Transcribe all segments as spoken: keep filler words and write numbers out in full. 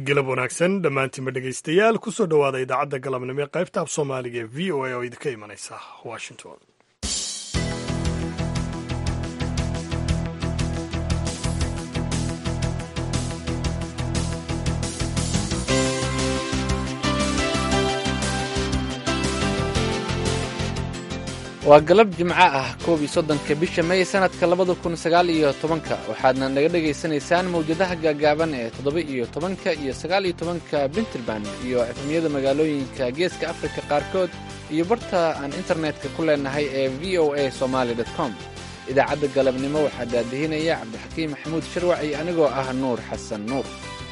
galab wanaagsan dhammaantiinba dhegaystayaal kusoo dhowaada idaacadda galabnimo ee qaybta af soomaaliga ee v o a oo idinka imanaysa washington. waa galab jimco ah koob iyo soddonka bisha may sanadka labada kun sagaal iyo tobanka waxaadna naga dhegaysanaysaan mawjadaha gaagaaban ee toddoba iyo tobanka iyo sagaal iyo tobanka puntland iyo efemyada magaalooyinka geeska afrika qaarkood iyo barta aan internetka ku leenahay ee v o a somaali dot com. idaacadda galabnimo waxaa daadihinaya cabdixakiim maxamuud sharwac iyo anigoo ah nuur xasan nuur.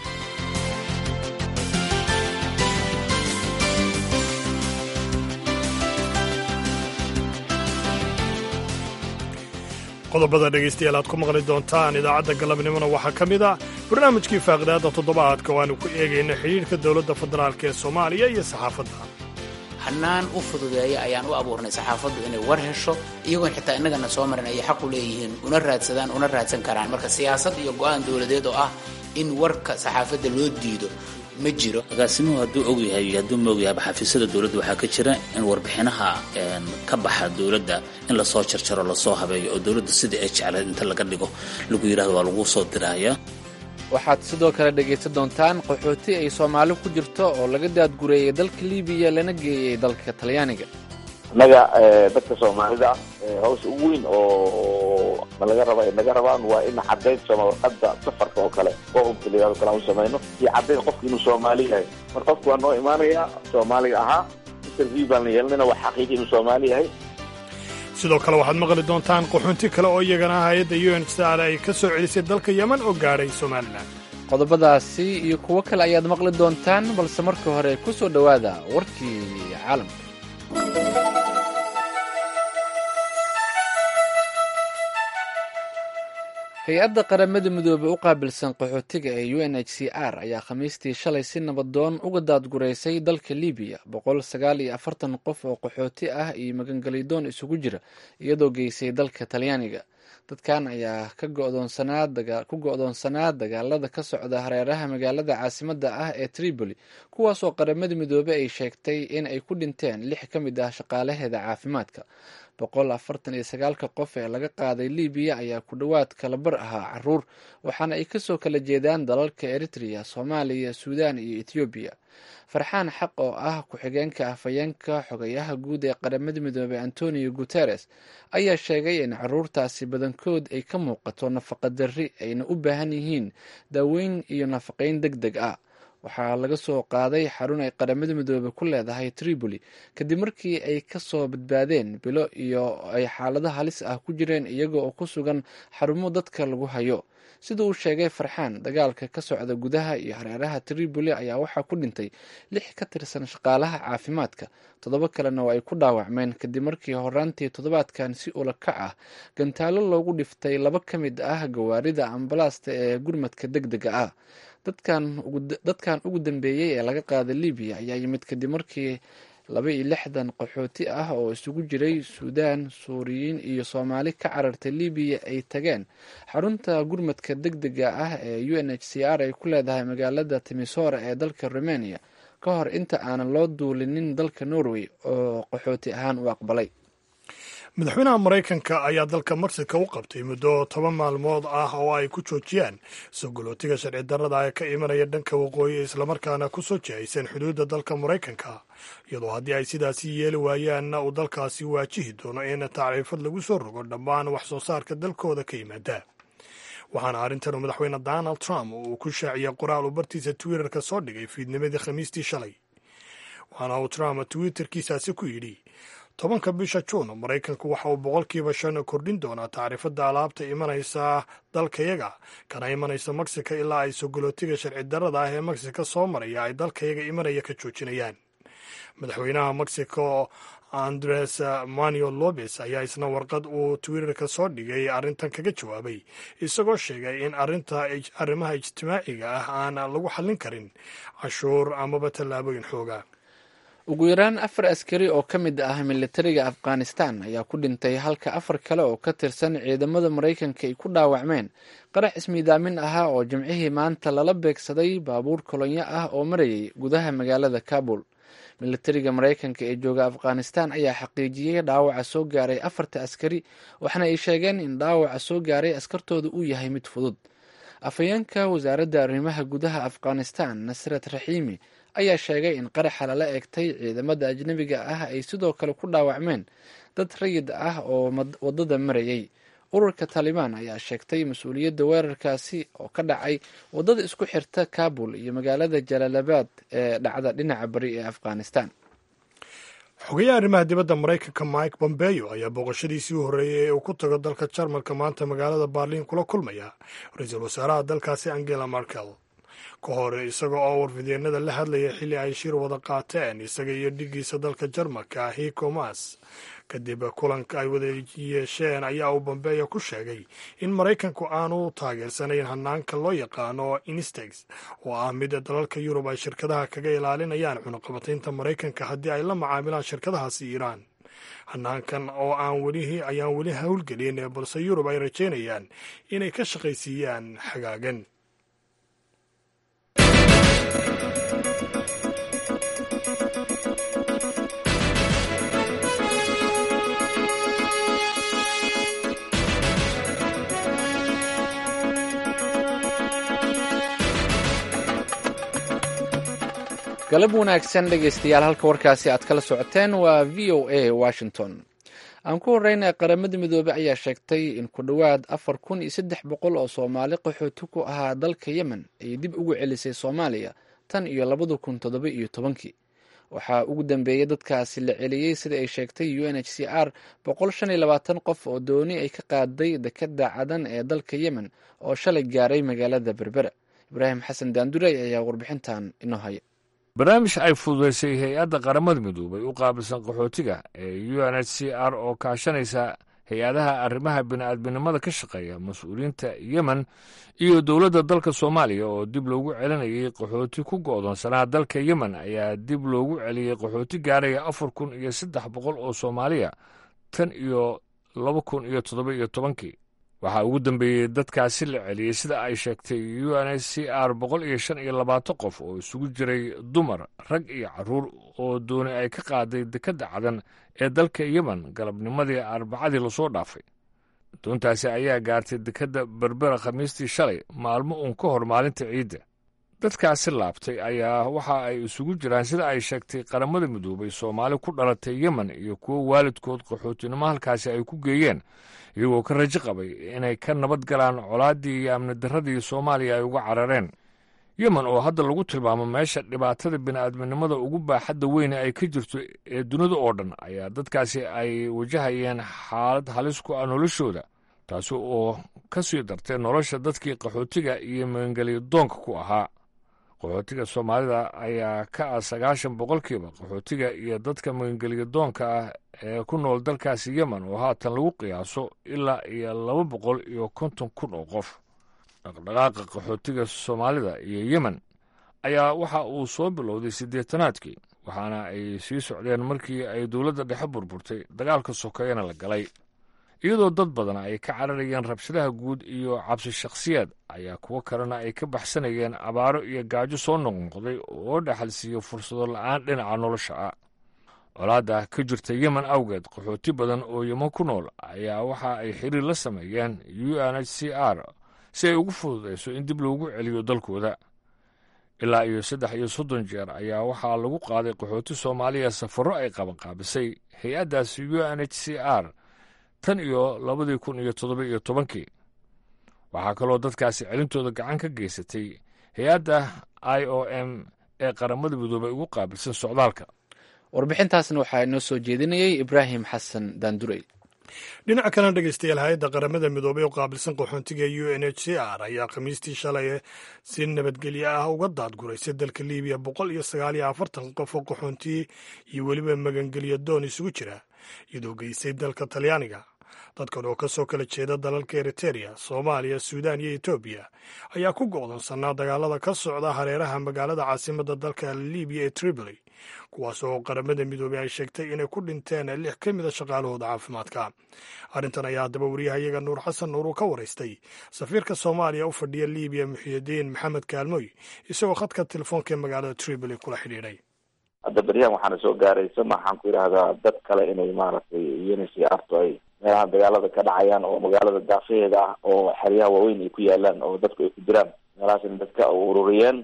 qodobada dhegaystayaal aad ku maqli doontaan idaacadda galabnimona waxaa ka mid ah barnaamijkii faaqidaadda toddobaadka waanu ku eegayna xidhiidhka dowladda federaalk ee soomaaliya iyo saxaafadda. hannaan u fududeeya ayaan u abuurnay saxaafaddu inay war hesho iyagoon xitaa innagana soo marin ayay xaq u leeyihiin una raadsadaan una raadsan karaan. marka siyaasad iyo go'aan dowladeed oo ah in warka saxaafadda loo diido ma jiro. agaasimuhu hadduu og yahay iyo hadduu ma og yahay xafiisyada dowladda waxaa ka jira in warbixinaha ka baxa dowladda in lasoo jarjaro lasoo habeeyo oo dowladda sidai ay jecleed inta laga dhigo lagu yidhahdo waa lagu soo diraya. waxaad sidoo kale dhegaysan doontaan qaxooti ay soomaali ku jirto oo laga daadgureeyey dalka libiya lana geeyey dalka talyaaniga. innaga dadka soomaalida hawsha ugu weyn oo nalaga raba ay naga rabaan waa in caddayn warqadda safarka oo kale oo kale u samayno iyo caddayn qofka inuu soomaali yahay. mar qofku waa noo imaanayaa soomaaliga ahaa interview baan la yeelanayna waa xaqiiqi inuu soomaali yahay. sidoo kale waxaad maqli doontaan qaxoonti kale oo iyagana hay-adda u n h c r ay ka soo celisay dalka yemen oo gaadhay somalilan. qodobadaasi iyo kuwo kale ayaad maqli doontaan balse marka hore ku soo dhowaada warkii caalamka. hay-adda qaramada midoobey u qaabilsan qaxootiga ee u n h c r ayaa khamiistii shalay si nabadoon uga daadguraysay dalka libiya boqol sagaal iyo afartan qof oo qaxooti ah iyo magangelidoon isugu jira iyadoo geysay dalka talyaaniga. dadkan ayaa ku go'doonsanaa dagaalada ka socda hareeraha magaalada caasimadda ah ee tripoli kuwaasoo qaramada midoobey ay sheegtay in ay ku dhinteen lix ka mid ah shaqaalaheeda caafimaadka. boqol afartan iyo sagaalka qof ee laga qaaday libiya ayaa ku dhowaad kala bar ahaa caruur waxaana ay kasoo kala jeedaan dalalka eritrea, soomaaliya, suudaan iyo etoobiya. farxaan xaq oo ah ku-xigeenka afhayeenka xogayaha guud ee qaramada midoobey antonio guteres ayaa sheegay in caruurtaasi badankood ay ka muuqato nafaqa darri ayna u baahan yihiin daaweyn iyo nafaqayn deg deg ah. waxaa laga soo qaaday xarun ay qaramada midoobey ku leedahay tripoli kadib markii ay ka soo badbaadeen bilo iyo ay xaalado halis ah ku jireen iyaga oo ku sugan xarumo dadka lagu hayo. sida uu sheegay farxaan, dagaalka ka socda gudaha iyo hareeraha tripoli ayaa waxaa ku dhintay lix ka tirsan shaqaalaha caafimaadka, toddoba kalena oo ay ku dhaawacmeen kadib markii horaantii toddobaadkan si ula kac ah gantaalo loogu dhiftay laba ka mid ah gawaarida ambalaasta ee gurmadka deg dega ah. dadkan ugu dambeeyey ee laga qaaday libiya ayaa yimid kadib markii laba iyo lixdan qaxooti ah oo isugu jiray suudaan, suuriyiin iyo soomaali ka carartay libiya ay tageen xarunta gurmadka deg dega ah ee u n h c r ay ku leedahay magaalada timisoora ee dalka rumania ka hor inta aanan loo duulinin dalka norway oo qaxooti ahaan u aqbalay. madaxweynaha maraykanka ayaa dalka mexico u qabtay muddo toban maalmood ah oo ay ku joojiyaan soo galootiga sharci darrada ee ka imanaya dhanka waqooyi islamarkaana ku soo jihaysan xuduudda dalka maraykanka iyadoo haddii ay sidaasi yeeli waayaanna uu dalkaasi waajihi doono in tacriifad lagu soo rogo dhammaan wax soo saarka dalkooda ka yimaada. waxaana arrintan uu madaxweyne donald trump uu ku shaaciyey qoraal uu bartiisa twitterka soo dhigay fiidnimadii khamiistii shalay. waxaana uu trump twitterkiisaasi ku yidhi tobanka bisha juun maraykanku waxa uu boqolkiiba shan kordhin doonaa tacriifadda alaabta imanaysa dalkayaga kana imanaysa mexico ilaa ay sogolootiga sharci darrada ah ee mexico soo maraya ay dalkayaga imanaya ka joojinayaan. madaxweynaha mexico andres manuel lopez ayaa isna warqad uu twitterka soo dhigay arrintan kaga jawaabay isagoo sheegay in arinta arrimaha ijtimaaciga ah aan lagu xallin karin cashuur amaba tallaabooyin xooga. ugu yaraan afar askari oo ka mid ah militariga afghanistan ayaa ku dhintay halka afar kale oo ka tirsan ciidamada maraykanka ay ku dhaawacmeen qarax ismiidaamin ahaa oo jimcihii maanta lala beegsaday baabuur kolonyo ah oo marayay gudaha magaalada kabul. militariga maraykanka ee jooga afghanistan ayaa xaqiijiyey dhaawaca soo gaaray afarta askari, waxaana ay sheegeen in dhaawaca soo gaaray askartooda uu yahay mid fudud. afhayeenka wasaaradda arrimaha gudaha afghanistan nasrat raxiimi ayaa sheegay in qaraxa lala eegtay ciidamada ajnabiga ah ay sidoo kale ku dhaawacmeen dad rayid ah oo wadada marayay. ururka taalibaan ayaa sheegtay mas-uuliyadda weerarkaasi oo ka dhacay wadada isku xirta kabul iyo magaalada jalaalabad ee dhacda dhinaca bari ee afghanistan. xogayaha arrimaha dibadda maraykanka mike pompeo ayaa booqashadiisii u horreeyey ee uu ku tago dalka jarmalka maanta magaalada baarliin kula kulmaya ra-iisul wasaaraha dalkaasi angela merkel. ka hor isaga oo warfidyeenada la hadlaya xilli ay shir wada qaateen isaga iyo dhigiisa dalka jarmalka hiko mas. kadib kulanka ay wada yeesheen ayaa uu bombeyo ku sheegay in maraykanku aanu taageersanayn hanaanka loo yaqaano instex oo ah mid dalalka yurub ay shirkadaha kaga ilaalinayaan cunaqabataynta maraykanka haddii ay la macaamilaan shirkadahaasi iiraan. hanaankan oo aan weli ayaan weli howlgelin balse yurub ay rajaynayaan inay ka shaqaysiiyaan xagaagan. galab wanaagsan dhegaystayaal, halka warkaasi aad kala socoteen waa v o a washington. aan ku horeyna qaramada midoobey ayaa sheegtay in ku dhowaad afar kun iyo saddex boqol oo soomaali qaxooti ku ahaa dalka yemen ay dib ugu celisay soomaaliya tan iyo labada kun toddoba iyo tobankii. waxaa ugu dambeeyey dadkaasi la celiyey sida ay sheegtay u n h c r boqol shan iyo labaatan qof oo dooni ay ka qaaday dekada cadan ee dalka yemen oo shalay gaaray magaalada berbera. ibraahim xasan daandurey ayaa warbixintan inoo haya. barnaamij ay fududaysay hay-adda qaramada midoobay u qaabilsan qaxootiga ee u n h c r oo kaashanaysa hay-adaha arrimaha bini'aadminimada ka shaqeeya mas-uuliyiinta yemen iyo dowladda dalka soomaaliya oo dib loogu celinayay qaxooti ku go'doonsanaa dalka yemen ayaa dib loogu celiyey qaxooti gaaraya afar kun iyo saddex boqol oo soomaaliya tan iyo laba kun iyo toddoba iyo tobankii. waxaa ugu dambeeyey dadkaasi la celiyey sida ay sheegtay u n h c r boqol iyo shan iyo labaatan qof oo isugu jiray dumar, rag iyo carruur oo dooni ay ka qaaday dekadda cadan ee dalka yemen galabnimadii arbacadii lasoo dhaafay. doontaasi ayaa gaartay dekadda berbera khamiistii shalay, maalmo uun ka hor maalinta ciidda. dadkaasi laabtay ayaa waxa ay isugu jiraan sida ay sheegtay qaramada midoobay soomaali ku dhalatay yemen iyo kuwo waalidkood qaxootinimo halkaasi ay ku geeyeen iyagoo ka rajo qabay inay ka nabad galaan colaaddii iyo amni darradii soomaaliya ay uga carareen. yemen oo hadda lagu tilmaamo meesha dhibaatada bini'aadminimada ugu baaxadda weyne ay ka jirto ee dunida oo dhan ayaa dadkaasi ay wajahayeen xaalad halis ku ah noloshooda, taasi oo ka sii dartay nolosha dadkii qaxootiga iyo magangelyo doonka ku ahaa. qaxootiga soomaalida ayaa ka ah sagaashan boqolkiiba qaxootiga iyo dadka magangelyo doonka ah ee ku nool dalkaasi yemen oo haatan lagu qiyaaso ilaa iyo laba boqol iyo konton kun oo qof. dhaqdhaqaaqa qaxootiga soomaalida iyo yemen ayaa waxa uu soo bilowday siddeetanaadkii, waxaana ay sii socdeen markii ay dowladda dhexe burburtay, dagaalka sokeeyana la galay. iyadoo dad badan ay ka cararayeen rabshadaha guud iyo cabsi shakhsiyaad ayaa kuwo kalena ay ka baxsanayeen abaaro iyo gaajo soo noqnoqday oo dhaxal siiyo fursado la'aan dhinaca nolosha ah. colaadda ka jirta yemen awgeed qaxooti badan oo yemen ku nool ayaa waxa ay xiriir la sameeyeen u n h c r si ay ugu fududayso in dib loogu celiyo dalkooda. ilaa iyo saddex iyo soddon jeer ayaa waxaa lagu qaaday qaxooti soomaaliya safarro ay qabanqaabisay hay-addaasi u n h c r tan iyo labadii kun iyo toddoba iyo tobankii. waxaa kaloo dadkaasi celintooda gacan ka geysatay hay-adda i o m ee qaramada midoobay ugu qaabilsan socdaalka. warbixintaasna waxaa inoo soo jeedinayay ibraahim xasan daandurey. dhinaca kalena dhegeystayaal hay-adda qaramada midoobey oo qaabilsan qaxoontiga u n h c r ayaa khamiistii shalay si nabadgelyo ah uga daadguraysay dalka libiya boqol iyo sagaal iyo afartan qof oo qaxoonti iyo weliba magangelyo doon isugu jira iyadoo geysay dalka talyaaniga. dadkan oo ka soo kala jeeda dalalka eritereya soomaaliya suudaan iyo etoobiya ayaa ku go'doonsanaa dagaalada ka socda hareeraha magaalada caasimadda dalka libiya ee tripoli kuwaas oo qaramada midoobey ay sheegtay inay ku dhinteen lix ka mida shaqaalahooda caafimaadka arrintan ayaa haddaba wariyahayaga nuur xasan nuur uu ka waraystay safiirka soomaaliya u fadhiya libiya muxiyidiin maxamed kaalmoy isagoo khadka telefoonka ee magaalada tripoli kula xidhiidhay. hadda beryahan waxaana soo gaaraysa maxaan ku yidhaahdaa dad kale inay maaragtay unity arto ay meelahan dagaalada ka dhacayaan oo magaalada daafaheeda ah oo xeryaha waaweyn ay ku yaalaan oo dadku ay ku jiraan meelahaas in dadka ururiyeen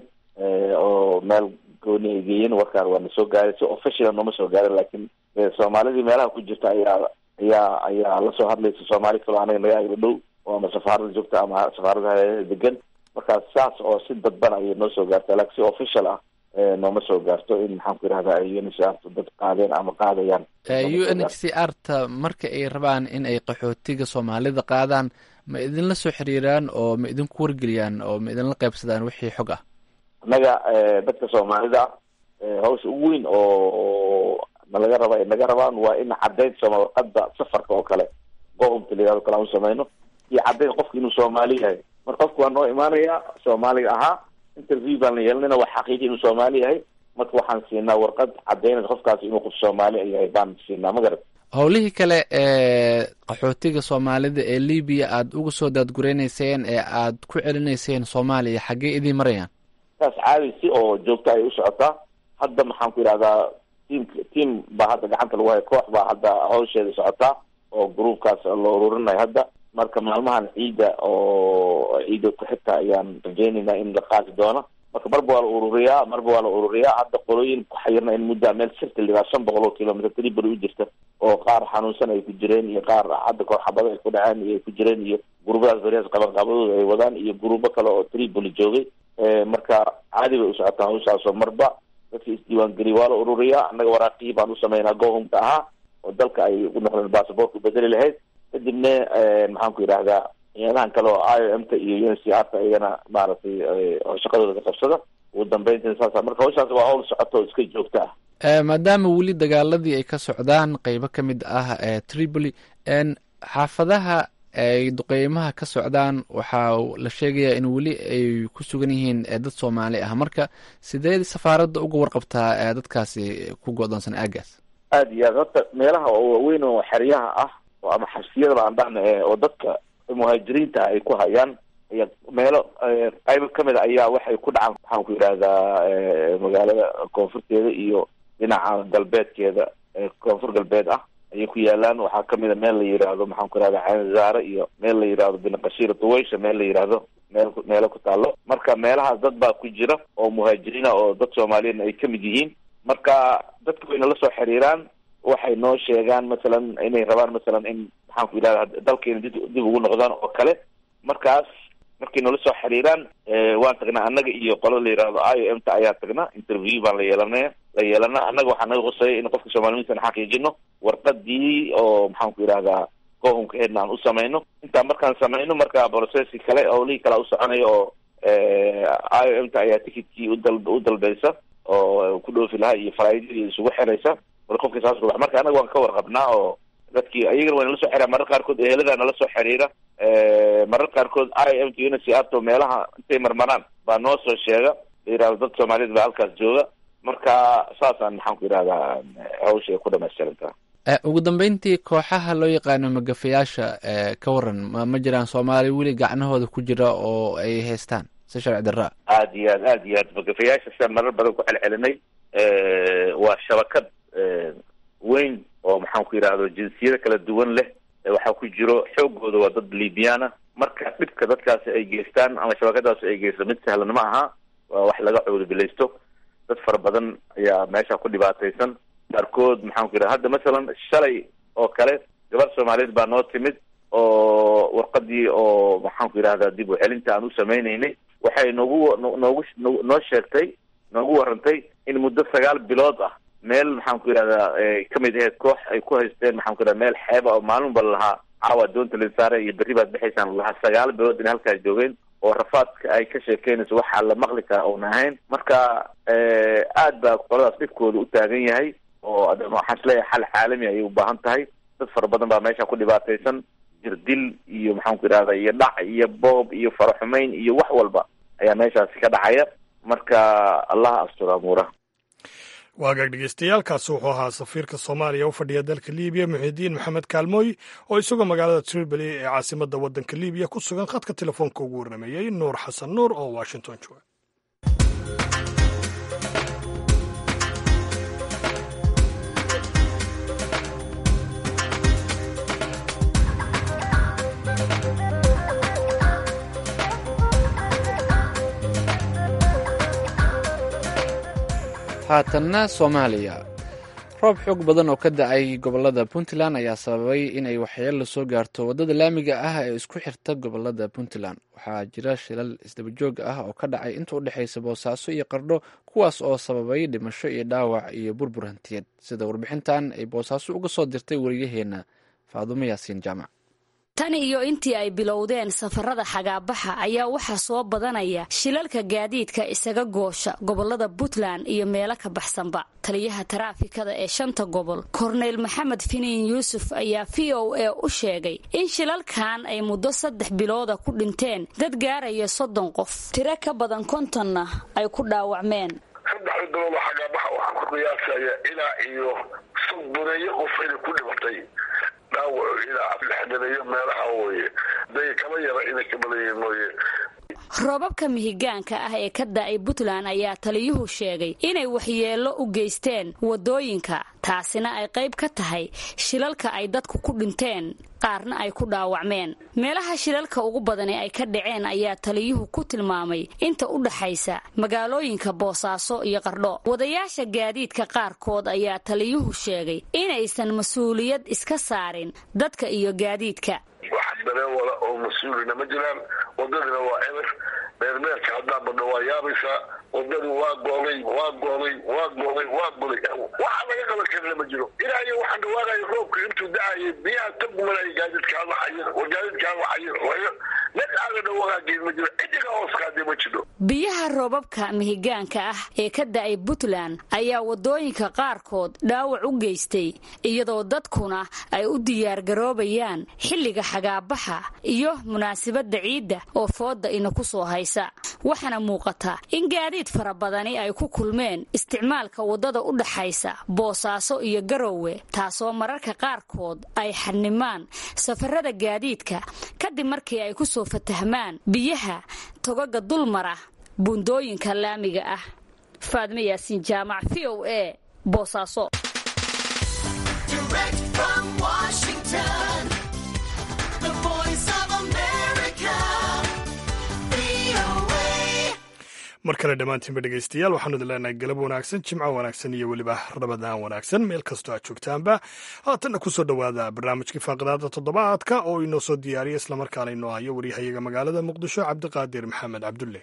oo meel gooni ay geeyeen warkaan waana soo gaaraysa official nooma soo gaarin laakiin soomaalidii meelaha ku jirta ayaa ayaa ayaa lasoo hadlaysa soomaali kaloo anaga naga agla dhow oo ama safaarada joogta ama safaaradaha degan markaas saas oo si dadban ayay noo soo gaartaa laakiin si official ah nooma soo gaarto in maxaan ku yidhahdaa ay u n h c r ta dad qaadeen ama qaadayaan. u n h c r ta marka ay rabaan in ay qaxootiga soomaalida qaadaan ma idinla soo xiriiraan oo ma idinku wargeliyaan oo ma idinla qaybsadaan wixii xog ah? annaga dadka soomaalida hawsha ugu weyn oo nalaga raba naga rabaan waa in caddayn sooma warqada safarka oo kale gohumka layihahdo kale aan u samayno iyo caddayn qofka inuu soomaali yahay marka qofku waa noo imaanaya soomaaliga ahaa interview baan la yeelanayna waa xaqiiqi inuu soomaali yahay marka waxaan siinaa warqad caddaynaysa qofkaasi inuu qof soomaali yahay baan siinaa ma garat howlihii kale ee qaxootiga soomaalida ee libiya aada uga soo daadgureynayseen ee aada ku celinayseen soomaaliya xaggee idiin marayaan? saas caadi si oo joogta ay u socotaa hadda maxaan ku yidhahdaa tiam tiam baa hadda gacanta lagu haya koox baa hadda hawsheeda socotaa oo gruubkaas la ururinayo hadda marka maalmahan ciida oo ciida ku-xigta ayaan rajeynaynaa in la qaadi doono marka marba waa la ururiyaa marba waa la ururiyaa hadda qolooyin ku xayirna in muddaa meel sirta lidaa shan boqol oo kilomitr tripoli u jirta oo qaar xanuunsan ay ku jireen iyo qaar hadda koox xabado ay ku dhaceen iyo ay ku jireen iyo guruubadaas beriyaas qabanqaabadooda ay wadaan iyo guruubo kale oo tripoli joogay marka caadi bay u socotaa hawshaasoo marba dadka isdiiwaangeliya waa la ururiyaa annaga waraaqihii baan u sameynaa gohumka ahaa oo dalka ay u noqdeen basabortka bedeli lahayd kadibna maxaan ku yidhahdaa ciidadahan kale oo i o m ta iyo u n c r ta iyagana maaragtay shaqadooda ka qabsada ugu dambeynta saasa marka hawshaas waa hawl socoto oo iska joogta ah maadaama weli dagaaladii ay ka socdaan qeybo ka mid ah ee tripoli xaafadaha ay duqeymaha ka socdaan waxaa la sheegayaa in weli ay ku sugan yihiin dad soomaali ah marka sidee safaaradda uga warqabtaa dadkaasi ku go-doonsan aagaas? aada iyo aad horta meelaha oo waaweyn oo xeryaha ah oo ama xabsiyadaba aan dhahna oo dadka muhaajiriinta ay ku hayaan iyo meelo qaybo kamid a ayaa waxay ku dhacaan waxaan ku yidhahdaa magaalada koonfurteeda iyo dhinaca galbeedkeeda koonfur galbeed ah ayay ku yaalaan waxaa kamid a meel la yidhaahdo maxaan ku yidhahda caanzaare iyo meel la yidhahdo binqashir tuwaysha meel la yidhaahdo meel meelo ku taalo marka meelahaas dad baa ku jira oo muhaajiriina oo dad soomaaliyeedna ay kamid yihiin marka dadka wayna la soo xiriiraan waxay noo sheegaan masalan inay rabaan masalan in maxaan ku yidhahda dalkeena dib dib ugu noqdaan oo kale markaas markay noola soo xiriiraan waan tagnaa annaga iyo qolada la yidhahdo i o m ta ayaa tagnaa interview baan la yeelanaya la yeelana annaga waxaa naga qosaya in qofka soomaalimiintan xaqiijino warqadii oo maxaan ku yidhahdaa gohumka heedna aan u samayno intaa markaan samayno marka processki kale howlihii kale u soconaya oo i o m ta ayaa ticketkii udal u dalbaysa oo ku dhoofi lahaa iyo faraidadii isugu xiraysa marka qofka saas rubax marka annaga waan ka warqabnaa oo dadkii ayagana waa nala soo xiriira marar qaarkood ehelada nala soo xiriira marar qaarkood i m t u n c r to meelaha intay marmaraan baa noo soo sheega la yidhahdo dad soomaaliyed baa halkaas jooga marka saasaan maxaan ku yidhahdaa hawsha ay ku dhamaystirantaa. ugu dambeyntii kooxaha loo yaqaano magafayaasha ka waran ma ma jiraan soomaali weli gacnahooda ku jira oo ay haystaan si sharci darra? aada iyo aad aada iyo aad magafayaasha sidaa marar badan ku celcelinay waa shabakad weyn oo maxaan ku yidhahdo jinsiyada kala duwan leh waxaa ku jiro xoogooda waa dad libyana marka dhibka dadkaasi ay geystaan ama shabakadaasi ay geysto mid sahlan ma aha waa wax laga coodobilaysto dad fara badan ayaa meesha ku dhibaataysan qaarkood maxaan ku yidhahda hadda masalan shalay oo kale gabar soomaaliyeed baa noo timid oo warqadii oo maxaan ku yidhahdaa dib u celinta aan u sameynaynay waxay noogu noogu noo sheegtay noogu warantay in muddo sagaal bilood ah meel maxaan ku yidhahdaa kamid aheyd koox ay ku haysteen maxaan ku yidhahda meel xeeba oo maalin ba lahaa caawa doonta linsaare iyo berri baad bixaysaan lahaa sagaal bilood in halkaas joogeen oo rafaadka ay ka sheekeynayso waxaa la maqli kara oona ahayn marka aad baa qoladaas dhibkooda u taagan yahay oo waxaan isleeyahay xal caalami ayay u baahan tahay dad fara badan baa meesha ku dhibaataysan, jirdil iyo maxaan ku idhahda iyo dhac iyo boob iyo faraxumeyn iyo wax walba ayaa meeshaasi ka dhacaya. marka allah asturo amuuraha. waagaag dhegeystayaaalkaasi wuxuu ahaa safiirka soomaaliya u fadhiya dalka libiya muxidiin maxamed kaalmooy oo isagoo magaalada tripoli ee caasimada wadanka libiya ku sugan khadka telefoonka ugu warrameeyey nuur xasan nuur oo washington jooga. haatanna soomaaliya. roob xoog badan oo ka da-ay gobolada puntland ayaa sababay inay waxyeello soo gaarto waddada laamiga ah ee isku xirta gobolada puntland. waxaa jira shilal isdabajoog ah oo ka dhacay inta u dhexaysa boosaaso iyo qardho, kuwaas oo sababay dhimasho iyo dhaawac iyo burbur hantiyeed, sida warbixintan ay boosaaso uga soo dirtay wariyaheenna faadumo yaasiin jaamac. tan iyo intii ay bilowdeen safarada xagaabaxa ayaa waxaa soo badanaya shilalka gaadiidka isaga goosha gobolada puntland iyo meelo ka baxsanba. taliyaha taraafikada ee shanta gobol korneyl maxamed finiin yuusuf ayaa v o a u sheegay in shilalkan ay muddo saddex bilooda ku dhinteen dad gaaraya soddon qof, tiro ka badan kontonna ay ku dhaawacmeen. saddexda bilooda xagaabaxa waxaa ku qiyaasaya ilaa iyo soddoneeyo qof inay ku dhimatay, dhaawaco ilaa lixdaneeyo meelaha weye, day kala yara inay ka badayiin mooye. roobabka mihigaanka ah ee ka da-ay puntland ayaa taliyuhu sheegay inay waxyeello u geysteen waddooyinka, taasina ay qayb ka tahay shilalka ay dadku ku dhinteen, qaarna ay ku dhaawacmeen. meelaha shilalka ugu badani ay ka dhaceen ayaa taliyuhu ku tilmaamay inta u dhaxaysa magaalooyinka boosaaso iyo qardho. wadayaasha gaadiidka qaarkood ayaa taliyuhu sheegay inaysan mas-uuliyad iska saarin dadka iyo gaadiidka. wax dareen wala oo mas-uulina ma jiraan, wadadina waa eber, meermeerka haddaa badho waa yaabaysaa, wadadu waa goolay waa goolay waa goolay waa golay, waxa laga qaban karina ma jiro. ilaayo waxaan dhawaanaya roobka intuu da-ayay biyaha tagumanaya gaadiidkaa laxayin oo gaadiidkaa laxayin wayo mid aaga dhawaageed ma jiro, cidiga hooskaadii ma jiro. biyaha roobabka mihigaanka ah ee ka da-ay puntland ayaa wadooyinka qaarkood dhaawac u geystay, iyadoo dadkuna ay u diyaargaroobayaan xilliga xagaabaxa iyo munaasabada ciidda oo fooda ina ku soo haysa. waxaana muuqata in gaadiid fara badani ay ku kulmeen isticmaalka wadada u dhaxaysa boosaaso iyo garowe, taasoo mararka qaarkood ay xanimaan safarada gaadiidka kadib markii ay ku soo fatahmaan biyaha togaga dulmara buundooyinka laamiga ah. faadmo yaasiin jaamac, v o a, boosaaso. mar kale dhammaantiinba dhegaystayaal waxaanu idin leenahay galab wanaagsan, jimco wanaagsan iyo weliba rabadaan wanaagsan meel kastoo aad joogtaanba. haatanna ku soo dhowaada barnaamijkii faaqidaada toddobaadka oo inoo soo diyaariya islamarkaana inoo hayo waryahayaga magaalada muqdisho cabdiqaadir maxamed cabdulle.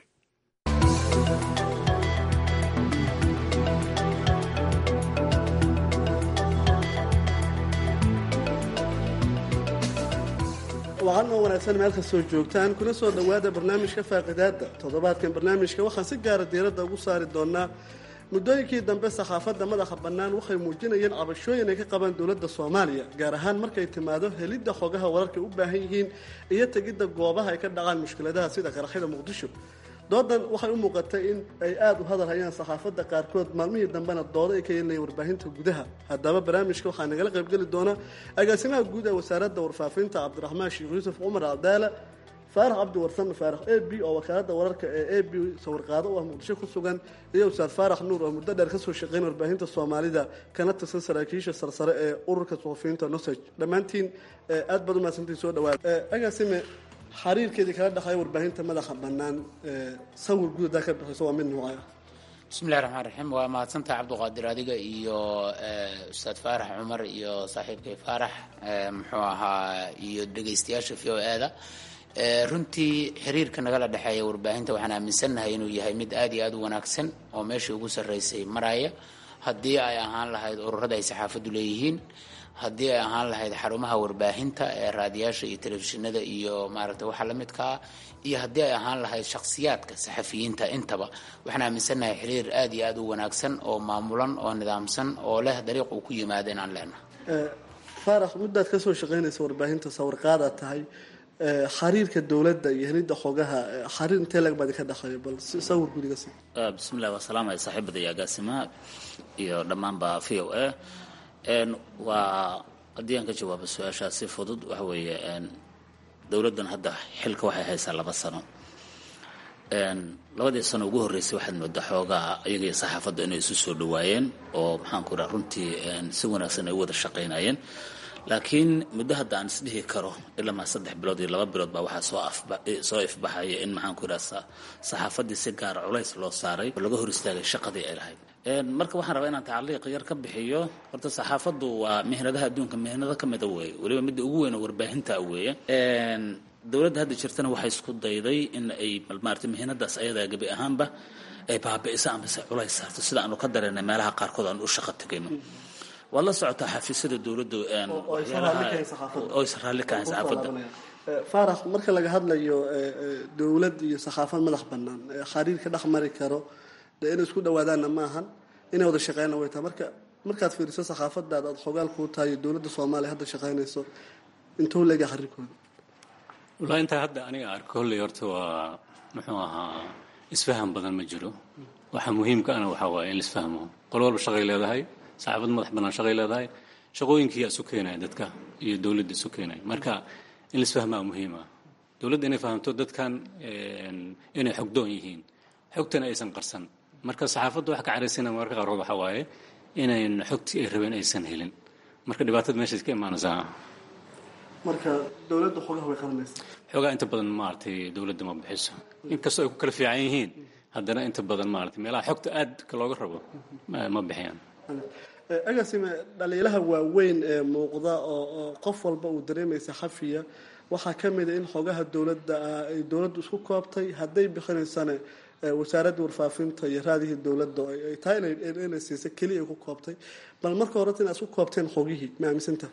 waxaan oo wanaagsan meel kastoo joogtaan kuna soo dhowaada barnaamijka faaqidaada toddobaadkan. barnaamijka waxaan si gaara diiradda ugu saari doonaa muddooyinkii dambe saxaafadda madaxa bannaan waxay muujinayeen cabashooyin ay ka qabaan dowladda soomaaliya, gaar ahaan markay timaado helidda xogaha wararka u baahan yihiin iyo tegidda goobaha ay ka dhacaan mushkiladaha sida qaraxyada muqdisho. doodan waxay u muuqatay in ay aada u hadal hayaan saxaafadda qaarkood, maalmihii dambena doodo ay ka yeelayeen warbaahinta gudaha. haddaba barnaamijka waxaa nagala qaybgeli doona agaasimaha guud ee wasaaradda warfaafinta cabdiraxmaan sheekh yuusuf cumar cadaala, faarax cabdi warsame faarax a b oo wakaaladda wararka ee a b sawirqaado u ah muqdisho ku sugan, iyo ustaad faarax nuur oo muddo dheer ka soo shaqeyn warbaahinta soomaalida kana tirsan saraakiisha sarsare ee ururka suxufiyiinta nosaj. dhammaantiin aad baad u mahadsantiin, soo dhawaada. agaasime, xariirkeedii kala dhexaya warbaahinta madaxa bannaan sawir guud hadaa ka bixiso waa mid nuucaya? bismillahi raxmaan raxiim. waa mahadsantaha cabdiqaadir, adiga iyo ustaad faarax cumar iyo saaxiibkay faarax muxuu ahaa iyo dhegaystayaasha v o a-da. runtii xiriirka nagala dhexeeya warbaahinta waxaan aaminsannahay inuu yahay mid aad iyo aad u wanaagsan oo meeshii ugu sarraysay maraya, haddii ay ahaan lahayd ururada ay saxaafaddu leeyihiin, haddii ay ahaan lahayd xarumaha warbaahinta ee raadiyaasha iyo telefishinada iyo maaragtay waxa la midkaa, iyo haddii ay ahaan lahayd shakhsiyaadka saxafiyiinta. intaba waxaan aaminsannahay xiriir aad iyo aad u wanaagsan oo maamulan oo nidaamsan oo leh dariiq uu ku yimaado inaan leenahay. faarax muddaad ka soo shaqaynaysa warbaahinta sawirqaada tahay xiriirka dowladda iyo helidda xogaha xiriir intee lag baadi ka dhexeeya bal sawir gudiga si bismillahi waa salaamaya saaxiibada iyo agaasimaha iyo dhammaanba v o a waa haddii aan ka jawaabo su-aashaas si fudud waxa weeye dowladdan hadda xilka waxay haysaa laba sano labadii sano ugu horreysay waxaad moodaa xoogaa iyaga iyo saxaafadda inay isu soo dhawaayeen oo maxaanku idhaha runtii si wanaagsan ay u wada shaqaynayeen laakiin muddo hadda aan isdhihi karo ilaa maa saddex bilood iyo laba bilood baa waxaa soo soo ifbaxaya in maxaanku idhaha saxaafaddii si gaara culays loo saaray oo laga hor istaagay shaqadii ay lahayd marka waxaan rabaa inaan tacliiq yar ka bixiyo horta saxaafaddu waa mihnadaha adduunka mihnado ka mida weeye weliba midda ugu weyn oo warbaahinta weeye dowladda hadda jirtana waxay isku dayday in ay maarata mihnadaas ayadaa gebi ahaanba ay baabi'isa amase culays saarto sida aanu ka dareennay meelaha qaarkood aan u shaqo tegayno waad la socotaa xafiisyada dowladda oo is raalli kahayn saxaafadda faarax marka laga hadlayo dowlad iyo saxaafad madax bannaan xiriirka dhex mari karo dee inay isku dhawaadaanna maahan inay wada shaqeynna way tahay marka markaad fiiriso saxaafadaada aad xogaal kuu tahay dowladda soomaaliya hadda shaqaynayso intuu leega xiriirkooda wallaahi intaa hadda aniga arko kolley horta waa muxuu ahaa isfaham badan ma jiro waxa muhiimka ana waxaa waaye in laisfahmo qol walba shaqay leedahay saxaafad madax bannaan shaqay leedahay shaqooyinkiiyaa isu keenaya dadka iyo dowladda isu keenaya marka in laisfahmaa muhiim ah dowladda inay fahamto dadkan inay xogdoon yihiin xogtana aysan qarsan marka saxaafadda wax ka caraysana mararka qaarkood waxaa waaye inayn xogtii ay rabeen aysan helin marka dhibaatada meeshaas ka imaanaysaa marka dowladda xogaha way qadanaysaa xogaa inta badan maaragtay dowladda ma bixiso inkastoo ay ku kala fiican yihiin haddana inta badan maaragtay meelaha xogta aadka looga rabo ma bixiyaan agaasime dhaliilaha waaweyn ee muuqda oo qof walba uu dareemaysa xafiya waxaa ka mid a in xogaha dowladda ay dowladdu isku koobtay hadday bixinaysana wasaaradda warfaafinta iyo raadihii dowladda ay tahay inay siisa keliya ay ku koobtay bal marka horeta inaad isku koobteen xogihii ma aaminsanta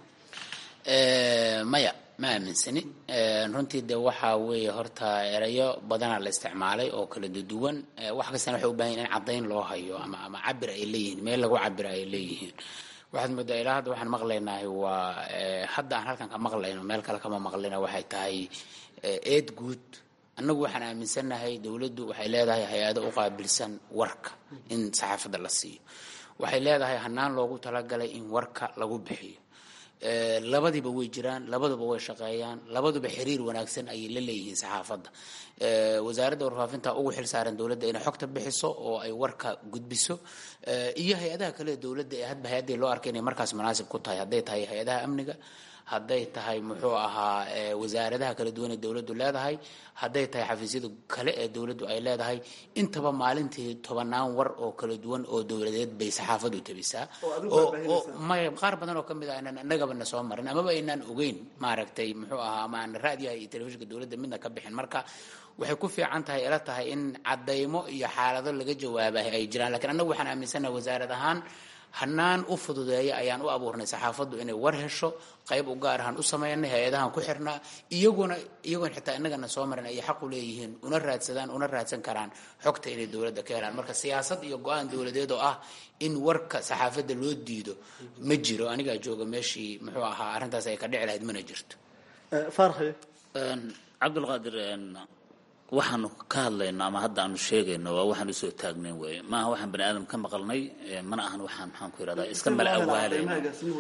maya ma aaminsani runtii de waxaa weeye horta erayo badanaa la isticmaalay oo kala duwan wax kastana waxay u baahan yihin in caddayn loo hayo ama ama cabir ay leeyihiin meel lagu cabira ay leeyihiin waxaad moodaa ilaa hadda waxaan maqlaynahay waa hadda aan halkan ka maqlayno meel kale kama maqlina waxay tahay eed guud annagu waxaan aaminsannahay dowladdu waxay leedahay hay-ado u qaabilsan warka in saxaafadda la siiyo waxay leedahay hanaan loogu talagalay in warka lagu bixiyo labadiiba way jiraan labaduba way shaqeeyaan labaduba xiriir wanaagsan ayay la leeyihiin saxaafadda wasaaradda warfaafinta ugu xil saaran dowladda inay xogta bixiso oo ay warka gudbiso iyo hay-adaha kale dowladda ee hadba hay-addii loo arkay inay markaas munaasib ku tahay hadday tahay hay-adaha amniga hadday tahay muxuu ahaa wasaaradaha kala duwan ee dowladdu leedahay hadday tahay xafiisyada kale ee dowladdu ay leedahay intaba maalintii tobanaan war oo kala duwan oo dowladeed bay saxaafaddu tabisaa oo may qaar badan oo ka mid ah inaan annagaba na soo marin amaba aynaan ogeyn maaragtay muxuu ahaa ama aan raadiyaha iyo telefishinka dowladda midna ka bixin marka waxay ku fiican tahay ila tahay in caddaymo iyo xaalado laga jawaabahay ay jiraan lakiin annagu waxaan aaminsannaha wasaarad ahaan hanaan u fududeeya ayaan u abuurnay saxaafaddu inay war hesho qayb u gaar ahaan u sameynay hay-adahan ku xirnaa iyaguna iyagoon xitaa innagana soo marin ayay xaq u leeyihiin una raadsadaan una raadsan karaan xogta inay dowladda ka helaan marka siyaasad iyo go-aan dowladeed oo ah in warka saxaafadda loo diido ma jiro anigaa jooga meeshii muxuu ahaa arrintaas ay ka dhici lahayd mana jirto farxi cabdulqaadir waxaanu ka hadlayno ama hadda aanu sheegayno waa waxaan usoo taagnayn wey maaha waxaan bani aadam ka maqalnay mana ahan waxaan maxaan ku yidhahdaa iska mala awaalayno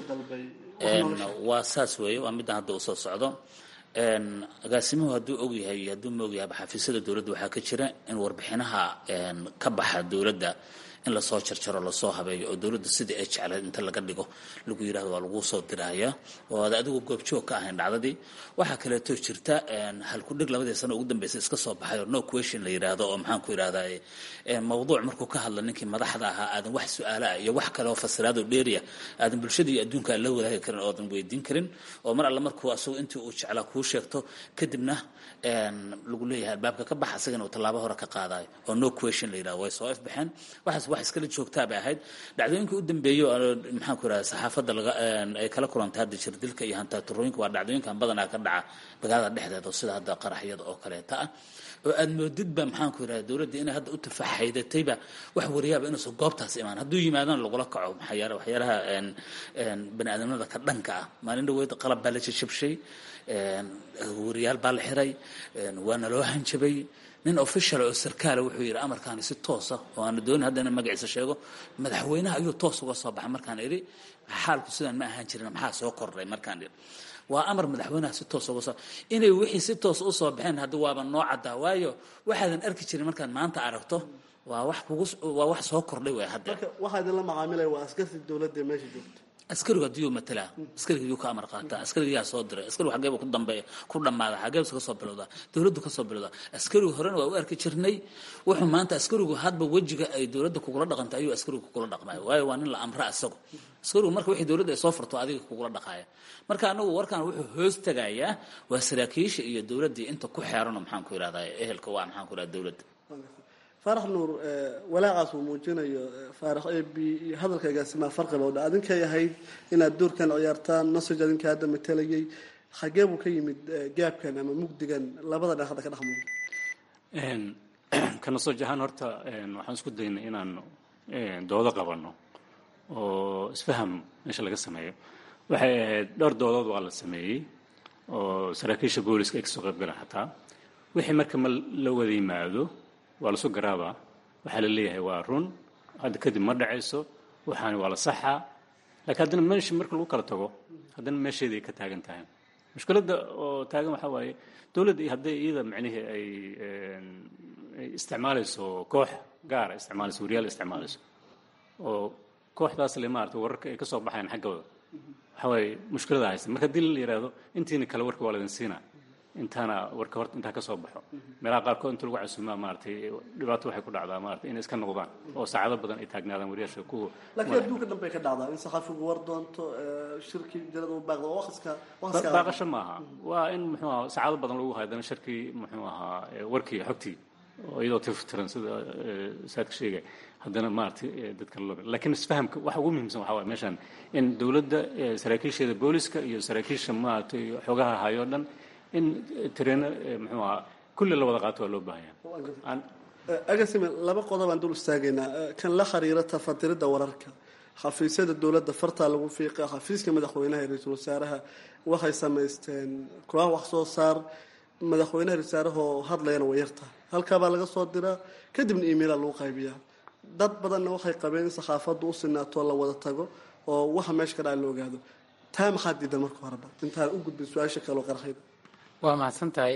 waa saas weeye waa middan hadda usoo socdo agaasimuhu hadduu og yahay iyo hadduu ma og yahayba xafiisyada dowladda waxaa ka jira in warbixinaha ka baxa dowladda in lasoo jarjaro lasoo habeeyo oo dowladda sidii ay jecleed inta laga dhigo lagu yidhahdo waa lagu soo diraayaa oo aad adigu goobjoog ka ahayn dhacdadii waxaa kaleeto jirta halkudhig labadii sano ugu dambeysay iska soo baxay oo no question la yidhaahdo oo maxaan ku yidhahdaa mawduuc markuu ka hadla ninkii madaxda ahaa aadan wax su-aalaah iyo wax kale oo fasiraadoo dheeriya aadan bulshada iyo adduunka aan la wadaagi karin oodan weydiin karin oo mar alle markuu asagu intii uu jeclaa kuu sheegto kadibna lagu leeyahay albaabka ka bax asagana uu tallaabo hore ka qaadayo oo no question la yidhahdo way soo ifbaxeen waxaas wax iskala joogtaa bay ahayd dhacdooyinka u dambeeyo maxaan ku yidhahdaa saxaafadda laga ay kala kulantay hadda jirdilka iyo hantaturooyinka waa dhacdooyinkan badanaa ka dhaca magaalada dhexdeeda oo sida hadda qaraxyada oo kaleeta ah oo aad moodidba maxaan ku yidhahdaa dowladda inay hadda u tafaxaydatayba wax wariyaaba inuusan goobtaas imaan hadduu yimaadana lagula kaco maxaa waxyaalaha bani aadamnimada ka dhanka ah maalin dhaweyd qalab baa la jajabshay wariyaal baa la xiray waana loo hanjabay nin official oo sarkaala wuxuu yidhi amarkaani si toosa oo aan doonin hadda inaan magaciisa sheego madaxweynaha ayuu toos uga soo baxay markaan idhi xaalku sidaan ma ahaan jirin maxaa soo kordhay markaan idhi waa amar madaxweynaha si toos uga soo inay wixii si toos u soo baxeen hadda waaba noo caddaa waayo waxaadan arki jirin markaad maanta aragto waa wax kugu waa wax soo kordhay way hadda waxaa idinla macaamilaya waa askarta dowladda meesha joogta askarigu haddii uu matalaa askariga yuu ka amar qaataa askariga yaa soo diray askarigu xageeba ku dambeeya ku dhammaada xageebsa ka soo bilowdaa dowladdu ka soo bilowdaa askarigu horena waa u arki jirnay wuxuu maanta askarigu hadba wejiga ay dowladda kugula dhaqantay ayuu askarigu kugula dhaqmaya waayo waa nin la amra asagu askarigu marka wixii dowladda ay soo furto adiga kugula dhaqaaya marka anagu warkan wuxuu hoos tagayaa waa saraakiisha iyo dowladdii inta ku xeerano maxaan ku yidhahdaa ehelka waa maxaan ku yidhahdaa dowladda faarax nuur walaacaas uu muujinayo faarax a b iyo hadalkaygaasi maa farqiba o dha adinkay ahayd inaad doorkan ciyaartaan message adinka hadda matalayay xagee buu ka yimid gaabkan ama mugdigan labada dhan hadda ka dhex muuqda ka nasoj ahaan horta waxaan isku daynay inaan doodo qabanno oo isfaham meesha laga sameeyo waxay ahayd dhowr doodood waa la sameeyey oo saraakiisha booliska ay kasoo qayb galaan xataa wixii marka ma la wada yimaado waa lasoo garaabaa waxaa la leeyahay waa run hadda kadib ma dhacayso waxaani waa la saxaa laakiin haddana meesha marka lagu kala tago haddana meesheeda ay ka taagan tahay mushkiladda oo taagan waxaa waaye dowladda iyo hadday iyada macnihii ay ay isticmaalayso koox gaara isticmaalayso wariyaal isticmaalayso oo kooxdaas le maarata wararka ay ka soo baxayaan xaggooda waxaa waaye mushkilada haysta marka haddii la yidhaahdo intiina kale warka waa laydin siinaa intaana warka horta intaa ka soo baxo meelaha qaarkood inta lagu casuumaa maaragtay dhibaato waxay ku dhacdaa maaragtay inay iska noqdaan oo saacado badan ay taagnaadaan wariyaasha kuwa laakiin adduunka dhan bay ka dhacdaa in saxaafigu war doonto shirki jalada u baaqdo oo waqtiska waqtiska baaqasho maaha waa in muxuu ahaa saacado badan lagu hayo haddana shirkii muxuu ahaa warkii xogtii oo iyadoo tiftiran sida saadka sheegay haddana maaragtay dadka loo laakiin isfahamka waxa ugu muhiimsan waxaa waaye meeshan in dowladda saraakiisheeda booliska iyo saraakiisha maaragtay xogaha hayo dhan in tareeno muxuu ahaa kulli la wada qaato waa loo baahan yahay agasime laba qodob aan dul istaagaynaa kan la xiriira tafatirida wararka xafiisyada dowladda fartaa lagu fiiqa xafiiska madaxweynaha iyo ra-iisul wasaaraha waxay samaysteen koox wax soo saar madaxweynaha ra-isul wasaarahoo hadlayana way yartahay halkaabaa laga soo diraa kadibna emaila lagu qaybiyaa dad badanna waxay qabeen in saxaafaddu u sinaatoo la wada tago oo waxa meesha ka dhaca la ogaado taa maxaa diidan marka horeba intaan u gudbin su-aasha kaleo qarxayda waa mahadsan tahay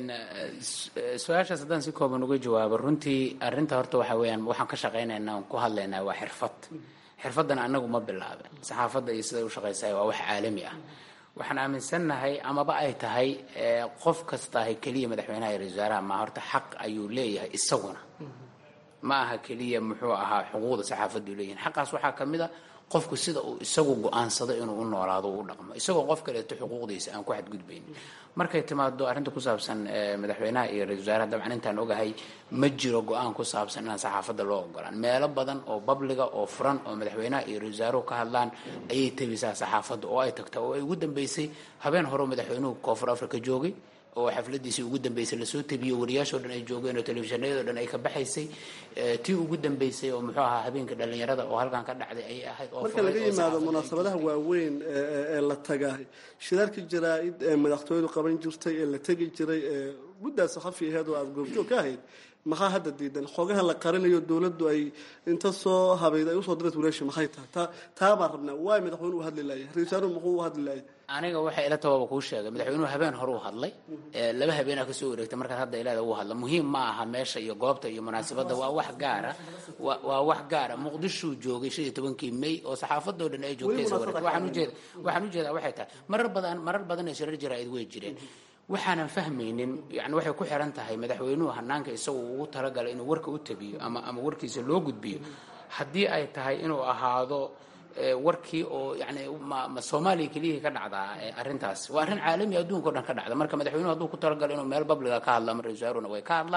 su-aashaas haddaan si kooban uga jawaabo runtii arrinta horta waxaa weeyaan waxaan ka shaqaynaynaa on ku hadlaynaa waa xirfad xirfaddan annagu ma bilaaben saxaafadda iyo siday u shaqaysahay waa wax caalami ah waxaan aaminsannahay amaba ay tahay qof kastahay keliya madaxweynaha iyo ra-isul wasaaraha ma horta xaq ayuu leeyahay isaguna ma aha keliya muxuu ahaa xuquuqda saxaafaddu leeyihin xaqaas waxaa ka mid a qofku sida uu isagu go-aansado inuu u noolaado u dhaqmo isagoo qof kaleeto xuquuqdiisa aan ku xadgudbaynin markay timaado arrinta ku saabsan madaxweynaha iyo ra-isul wasaaraha dabcan intaan ogahay ma jiro go-aan ku saabsan inaan saxaafadda loo ogolaan meelo badan oo babliga oo furan oo madaxweynaha iyo ra-isul wasaaruhu ka hadlaan ayay tebisaa saxaafadda oo ay tagta oo ay ugu dambeysay habeen hore madaxweynuhu koonfur africa joogay oo xafladiisii ugu dambeysay lasoo tabiyo wariyaashoo dhan ay joogeen oo telefishinayadoo dhan ay ka baxaysay tii ugu dambeysay oo muxuu ahaa habeenka dhalinyarada oo halkan ka dhacday ayay ahayd oo marka laga yimaado munaasabadaha waaweyn ee la tagaay shirarkii jaraa-id ee madaxtooyadu qaban jirtay ee la tegi jiray ee guddaa saxafi aheed oo aada goobjoog ka ahayd maxaa hadda diidan xoogaha la qarinayo dowladdu ay inta soo habayd ay usoo dirayt walaasha maxay tahay taa taa baan rabnaa waay madaxweynuhu u hadli laayay ra-isul wasaaruhu muxuu u hadli laayay aniga waxay ila tabaaba kuu sheegay madaxweynuhu habeen hore u hadlay laba habeenaa kasoo wareegtay markaas hadda ilaada uu hadla muhiim ma aha meesha iyo goobta iyo munaasabadda waa wax gaara waa wax gaara muqdishuu joogay shan iyo tobankii may oo saxaafadoo dhan ay joogtay soo wareegtay waxaan ujeeda waxaan ujeedaa waxay tahay marar badan marar badan ee shirar jaraa-id way jireen waxaanan fahmaynin yani waxay ku xiran tahay madaxweynuhu hanaanka isagu ugu talagalay inuu warka u tabiyo ama ama warkiisa loo gudbiyo haddii ay tahay inuu ahaado warkii oo yani ma soomaaliya keliya ka dhacdaa arrintaas waa arrin caalami adduunka o dhan ka dhacda marka madaxweynuhu hadduu ku talagalo inuu meel babliga ka hadla ama ra-isul wasaaruna way ka hadlaan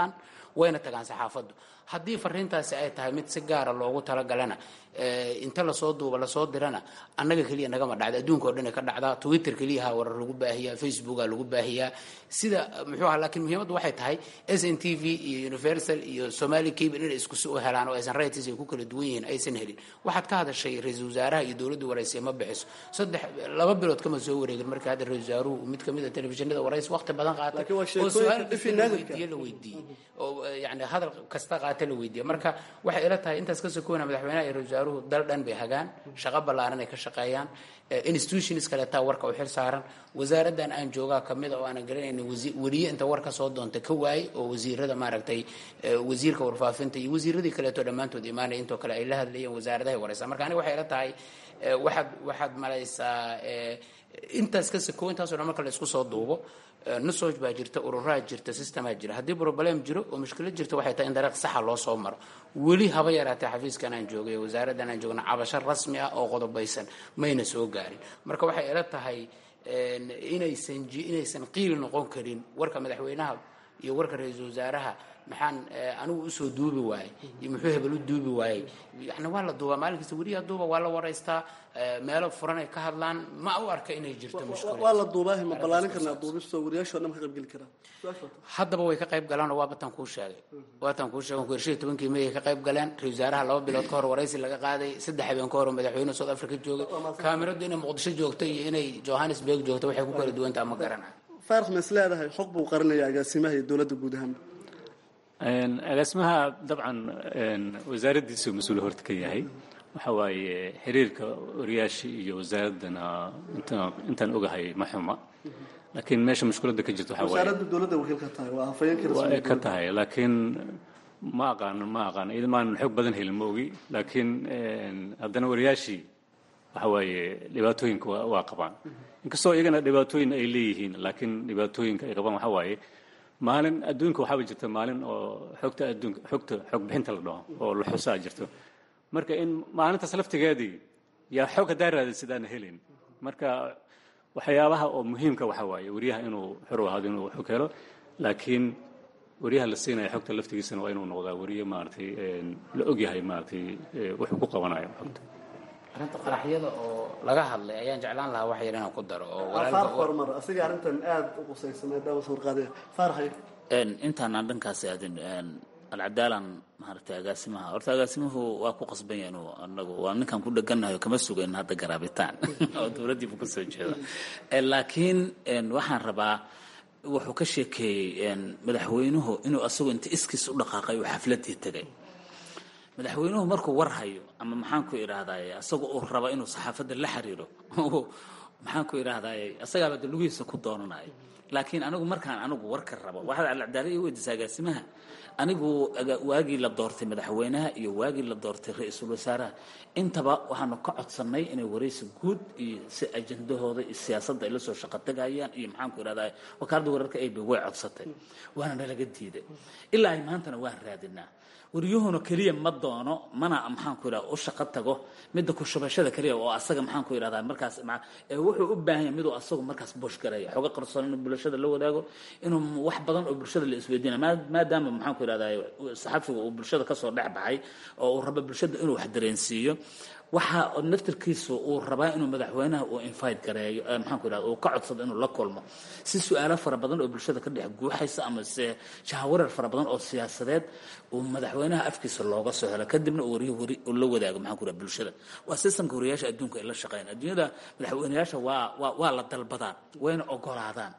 wayna tagaan saxaafaddu haddii fariintaasi ay tahay mid si gaara loogu talagalana inta lasoo duuba lasoo dirana annaga keliya nagama dhacda adduunka oo dhan ka dhacdaa twitter keliyaha warar lagu baahiyaa facebooka lagu baahiyaa sida muxuu ahaa laakiin muhiimaddu waxay tahay s n t v iyo universal iyo somali cable inay isku si u helaan oo aysan rights ay ku kala duwan yihiin aysan helin waxaad ka hadashay ra-iisul wasaaraha iyo dowladda waraysiya ma bixiso saddex laba bilood kama soo wareegin marka hadda ra-isul wasaaruhu mid kamid a telefishinada waraysi waqti badan qaatay oo su-aal weydiiye la weydiiyey oo yani hadal kasta qaata la weydiiye marka waxay ila tahay intaas ka sokoona madaxweynaha iyo ra-isul wasaaruhu dal dhan bay hagaan shaqo ballaaran ay ka shaqeeyaan institutions kaleetaa warka u xil saaran wasaaraddan aan joogaa kamid oo aanan garanaynin weliye inta war ka soo doonta ka waayey oo wasiirada maaragtay wasiirka warfaafinta iyo wasiiradii kaleeto dhammaantood imaanaya intoo kale ay la hadlayeen wasaaradahay waraysaa marka aniga waxay ila tahay waxaad waxaad malaysaa intaas ka sako intaasoo dhan marka la isku soo duubo nusoj baa jirta ururaa jirta systemaa jira haddii problem jiro oo mushkilad jirta waxay tahay in dariiq saxa loo soo maro weli haba yaraatee xafiiskan aan joogay wasaaraddan aan joogna cabasho rasmi ah oo qodobaysan mayna soo gaarin marka waxay ila tahay inaysan inaysan qiil noqon karin warka madaxweynaha iyo warka ra-iisul wasaaraha maxaan anigu usoo duubi waayey iyo muxuu hebel u duubi waayey yani waa la duubaa maalin kasta weliyaa duuba waa la waraystaa meelo furan ay ka hadlaan ma u arka inay jirto mushkilad waa la duubaa ma ballaarin karnaa duubisto wariyaashoo dhan ka qayb geli karaan haddaba way ka qayb galaan oo waa batan kuu sheegay waatan kuu sheegay ku shan iyo tobankii may ay ka qayb galeen ra-iisul wasaaraha laba bilood ka hor waraysi laga qaaday saddex habeen ka hor madaxweyne South Africa joogay kaamiradu inay Muqdisho joogto iyo inay Johannesburg joogto waxay ku kala duwan tahay ma garanayo faarx ma isleedahay xog buu qarinayaa agaasimaha iyo dowladda guud ahaan agaasimaha dabcan wasaaraddiisu mas-uul horta ka yahay waxa waaye xiriirka wariyaasha iyo wasaaraddana intaan ogahay ma xuma laakiin meesha mushkiladda ka jirta waxa waaye wasaaradda dowladda wakiil ka tahay waa afayeenka rasmiga waa ka tahay laakiin ma aqaan ma aqaan idamaan xog badan helin ma ogi laakiin haddana wariyaashii waxa waaye dhibaatooyinka waa qabaan inkastoo iyagana dhibaatooyin ay leeyihiin laakiin dhibaatooyinka ay qabaan waxa waaye maalin adduunka waxaaba jirta maalin oo xogta adduunka xogta xog bixinta la dhaho oo la xusaa jirto marka in maalintaas laftigeedii yaa xog haddaa raadin sidaan helin marka waxyaabaha oo muhiimka waxa waaye wariyaha inuu xor u ahaado inuu xog helo laakiin wariyaha la siinaya xogta laftigiisana waa inuu noqdaa wariye maaragtay la ogyahay maaragtay wuxuu ku qabanayo xogta arrinta qaraxyada oo laga hadlay ayaan jeclaan lahaa wax yar inaan ku daro oo walaalka hormar asiga arrintan aad u qusaysamay daawa soo qaadaya faarxay een intaan aan dhankaas aadin een alcadaalan maaragtay agaasimaha horta agaasimuhu waa ku qasban yahay inuu anagu waa ninkan ku dhaganayo kama sugayn hadda garaabitaan oo dowladdiiba ku soo jeeda laakiin waxaan rabaa wuxuu ka sheekeeyey madaxweynuhu inuu asagu inta iskiis u dhaqaaqay oo xafladii tagay madaxweynuhu markuu war hayo ama maxaan ku idhaahdaye asaga uu raba inuu saxaafadda la xiriiro maxaan ku idhaahdaye asagaaba de lugihiisa ku doonanayo laakiin anigu markaan anigu warka rabo waxaad alcadaala ii weydiisa agaasimaha anigu waagii la doortay madaxweynaha iyo waagii la doortay ra-iisul wasaaraha intaba waxaanu ka codsannay inay waraysi guud iyo si ajendahooda iyo siyaasadda ay la soo shaqo tagayaan iyo maxaan ku idhahdaye wakaaladda wararka ay bay way codsatay waana nalaga diiday ilaa ay maantana waan raadinaa wariyuhuna kaliya ma doono mana maxaan ku idhahda u shaqo tago midda ku shubashada kaliya oo asaga maxaan ku idhahdaa markaas wuxuu u baahan yahay miduu asagu markaas bosh garaya xoga qarsoon inuu bulshada la wadaago inuu wax badan oo bulshada la isweydiina maadaama maxaan ku idhahdaa saxafiga uu bulshada kasoo dhex baxay oo uu rabo bulshada inuu wax dareensiiyo waxa naftirkiisu uu rabaa inuu madaxweynaha uu invite gareeyo maxaan ku idhahda uu ka codsado inuu la kulmo si su-aalo fara badan oo bulshada ka dhex guuxaysa ama se jahawarar fara badan oo siyaasadeed uu madaxweynaha afkiisa looga soo helo kadibna uu wariyo wari uu la wadaago maxaan ku idhahda bulshada waa systemka wariyaasha adduunka ay la shaqeeyaan adduunyada madaxweynayaasha waa waa waa la dalbadaan wayna ogolaadaan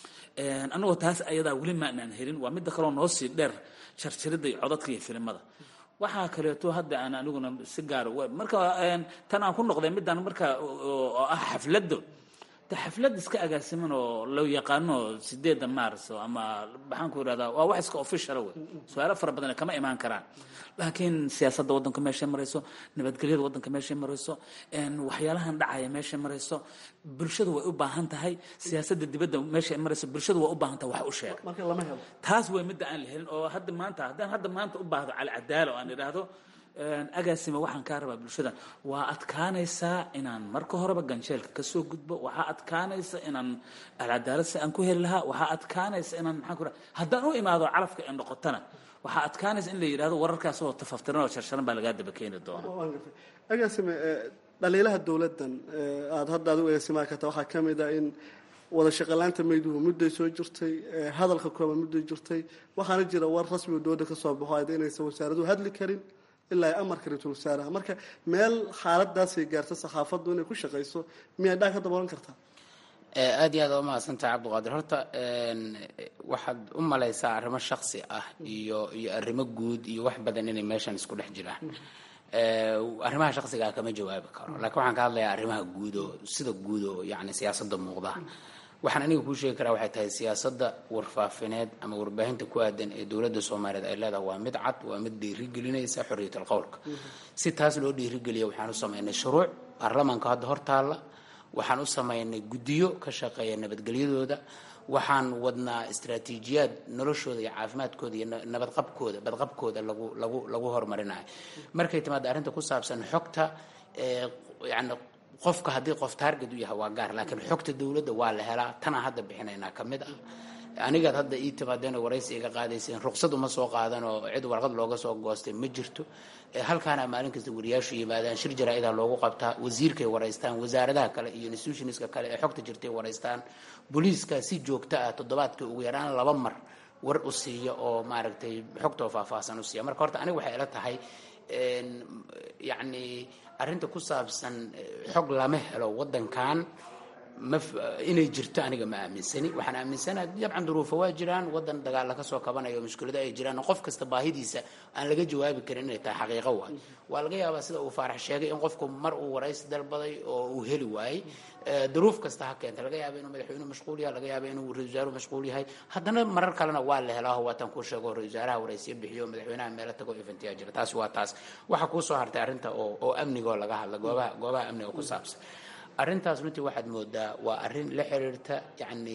anagoo taas ayadaa weli ma aanan helin waa midda kaloo noo sii dheer jarjaridda iyo codadka iyo filimada waxaa kaleeto hadda aan aniguna si gaar marka tan aan ku noqday midaan marka oo ah xafladdo de xaflad iska agaasiman oo loo yaqaano sideeda maarso ama maxaan ku idhahdaa waa wax iska official wey su-aalo fara badan kama imaan karaan laakiin siyaasadda waddanka meeshay marayso nabadgelyada waddanka meeshay marayso waxyaalahan dhacaya meeshay marayso bulshadu way u baahan tahay siyaasadda dibadda meeshay marayso bulshadu way u baahan tahay wax u sheega taas way midda aan la helin oo hadda maanta haddaan hadda maanta u baahdo cali cadaalo aan idhaahdo agaasima waxaan kaa rabaa bulshada waa adkaanaysaa inaan marka horeba ganjeelka kasoo gudbo waxaa adkaanaysa inaan alcadaalad si aan ku heli lahaa waxaa adkaanaysa inaan maxaan ku haddaan u imaado calafka ee noqotana waxaa adkaanaysa in la yidhahdo wararkaas oo tafaftiran oo sharsharan baa lagaa daba keeni doona. agaasime dhaliilaha dowladdan aada hadda adigu eesimaa karta waxaa ka mid ah in wada shaqalaanta mayduhu mudday soo jirtay, hadalka kooban mudday jirtay, waxaana jira war rasmi oo dowladda ka soo baxo ayda inaysan wasaaraduhu hadli karin ilaa ay amarka ra-iisul wasaaraha. marka meel xaaladaasay gaarta saxaafaddu inay ku shaqayso miyaa dhaa ka daboolan kartaa? aad iyo aad u mahadsantahay cabdiqaadir. horta waxaad u malaysaa arrimo shaksi ah iyo iyo arrimo guud iyo wax badan inay meeshan isku dhex jiraan. arrimaha shaksigaa kama jawaabi karo, laakiin waxaan ka hadlayaa arrimaha guud oo sida guud oo yacni siyaasadda muuqda. waxaan aniga kuu sheegi karaa waxay tahay siyaasadda warfaafineed ama warbaahinta ku aadan ee dowladda soomaaliyeed ay leedahay waa mid cad, waa mid dhiirigelinaysa xorriyatul qowlka. si taas loo dhiirigeliya waxaan u samaynay shuruuc baarlamaanka hadda hor taalla, waxaan u samaynay guddiyo ka shaqeeya nabadgelyadooda, waxaan wadnaa istaraatiijiyaad noloshooda iyo caafimaadkooda iyo nabadqabkooda badqabkooda lagu lagu lagu horumarinayo. markay timaado arrinta ku saabsan xogta yani qofka haddii qof taarget u yahay waa gaar, laakiin xogta dowladda waa la helaa. tanaa hadda bixinaynaa ka mid ah. anigaad hadda ii timaadeen oo waraysi iga qaadayseen, ruqsad uma soo qaadan oo cid warqad looga soo goostay ma jirto. halkaana maalin kasta wariyaashu yimaadaan, shir jaraa-idaa loogu qabtaa, wasiirkay waraystaan, wasaaradaha kale iyo institutionska kale ee xogta jirtay waraystaan, booliiska si joogto ah toddobaadkii ugu yaraan laba mar war u siiya oo maaragtay xogtoo faahfaahsan u siiya. marka horta aniga waxay ila tahay yacni arrinta ku saabsan xog lama helo waddankan ma inay jirto aniga ma aaminsani. waxaan aaminsanahay dabcan duruufo waa jiraan, waddan dagaalla ka soo kabanayo oo mushkilado ay jiraan oo qof kasta baahidiisa aan laga jawaabi karin inay tahay xaqiiqo waay. waa laga yaabaa sida uu faarax sheegay in qofku mar uu waraysi dalbaday oo uu heli waayey, duruuf kasta ha keenta. laga yaaba inuu madaxweynuhu mashquul yahay, laga yaaba inuu ra-isul wasaaruhu mashquul yahay, haddana marar kalena waa la helaa oo waataan kuu sheego ra-isul wasaaraha waraysiyo bixiyo, madaxweynaha meelo tago eventiyaa jira. taasi waa taas. waxaa kuu soo hartay arrinta oo oo amnigoo laga hadla, goobaha goobaha amniga ku saabsan. arrintaas runtii waxaad moodaa waa arrin la xiriirta yani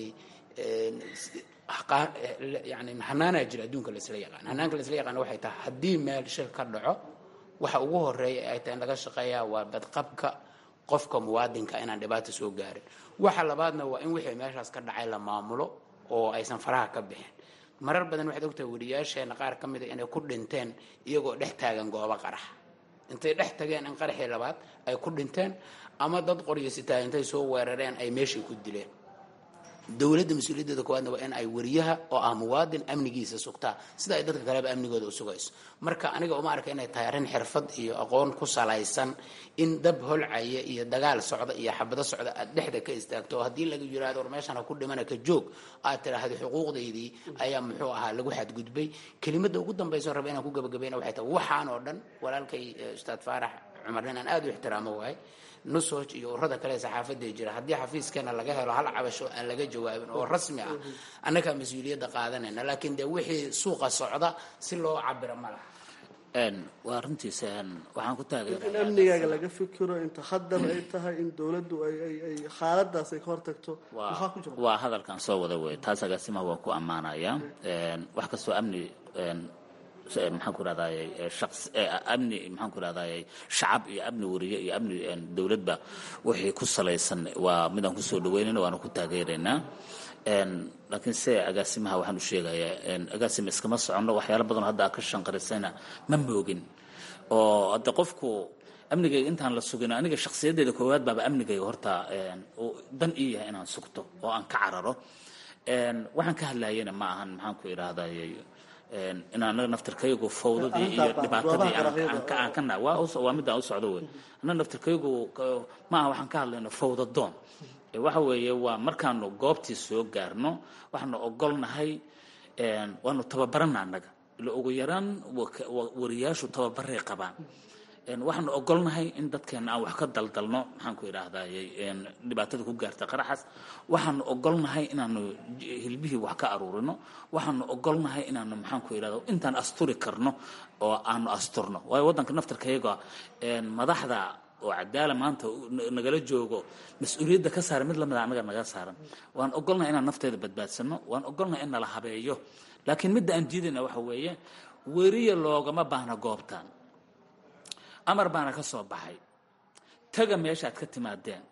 yani hanaanaa jira adduunka laisla yaqaan. hanaanka laisla yaqaan waxay tahay haddii meel shil ka dhaco, waxa ugu horeeya ay tahay in laga shaqeeyaa waa badqabka qofka muwaadinka inaan dhibaato soo gaarin. waxa labaadna waa in wixii meeshaas ka dhacay la maamulo oo aysan faraha ka bixin. marar badan waxaad ogtahay wariyaasheena qaar ka mida inay ku dhinteen iyagoo dhex taagan goobo qarax, intay dhex tageen in qaraxii labaad ay ku dhinteen, ama dad qoryo sitaa intay soo weerareen ay meeshii ku dileen. dowladda mas-uuliyaddeeda koowaadna waa in ay wariyaha oo ah muwaadin amnigiisa sugtaa sida ay dadka kaleba amnigooda u sugayso. marka aniga uma arka inay tahay arrin xirfad iyo aqoon ku salaysan in dab holcaya iyo dagaal socda iyo xabado socda aad dhexda ka istaagto oo haddii laga yiraahdo war meeshan ha ku dhimana ka joog aad tiraahdo xuquuqdaydii ayaa muxuu ahaa lagu xadgudbay. kelimada ugu dambayso raba inaan ku gabagabayna waxay tahay waxaan oo dhan walaalkay ustaad faarax cumar nin aan aad u ixtiraamo waay, nusoj iyo urada kale saxaafadda jira, haddii xafiiskeena laga helo hal cabasho aan laga jawaabin oo rasmi ah annaga mas-uuliyadda qaadanayna. laakiin dee wixii suuqa socda si loo cabiro ma laha. waa runtiisa waxaan ku taageeraa in amnigaaga laga fikiro inta khadar ay tahay in dowladdu ay ay xaaladaas ay ka hortagto. maxaa ku jira? waa hadalkan soo wada wey, taas agaasimaha waa ku ammaanaya. wax kastoo amni maxaan ku rahdaayay shaqs amni maxaan ku rahdaayay shacab iyo amni wariye iyo amni dowladba wixii ku salaysan waa midaan kusoo dhaweynayna waana ku taageeraynaa. laakiin se agaasimaha waxaan u sheegayaa agaasima iskama soconno waxyaalo badan hadda aad ka shanqarisayna ma moogin oo hadda qofku amnigayga intaan la sugin aniga shakhsiyaddeeda koowaad baaba amnigayga horta dan ii yahay inaan sugto oo aan ka cararo. waxaan ka hadlayana ma ahan maxaan ku idhaahdayay in anaga naftirkaygu fawdadii iyo dhibaatadii aan ka naa waa midda aan u socdo wey. anaga naftirkaygu ma aha waxaan ka hadlayno fawdadoon. waxa weeye waa markaanu goobtii soo gaarno waxaanu ogolnahay, waanu tababarana annaga ila ugu yaraan wariyaashu tababaray qabaan. waxaanu ogolnahay in dadkeena aan wax ka daldalno maxaan ku idhaahdayay dhibaatada ku gaarta qaraxaas. waxaanu ogolnahay inaanu hilbihii wax ka aruurino. waxaanu ogolnahay inaanu maxaan ku idhahdo intaan asturi karno oo aanu asturno. waayo waddanka naftarkayaga madaxda oo cadaala maanta nagala joogo mas-uuliyadda ka saaran mid lamida annaga naga saaran. waan ogolnahay inaan nafteeda badbaadsano, waan ogolnahay in nala habeeyo. laakiin midda aan diidayna waxa weeye weriya loogama baahna goobtan. amar baana ka soo baxay, taga meeshaad ka timaadeen.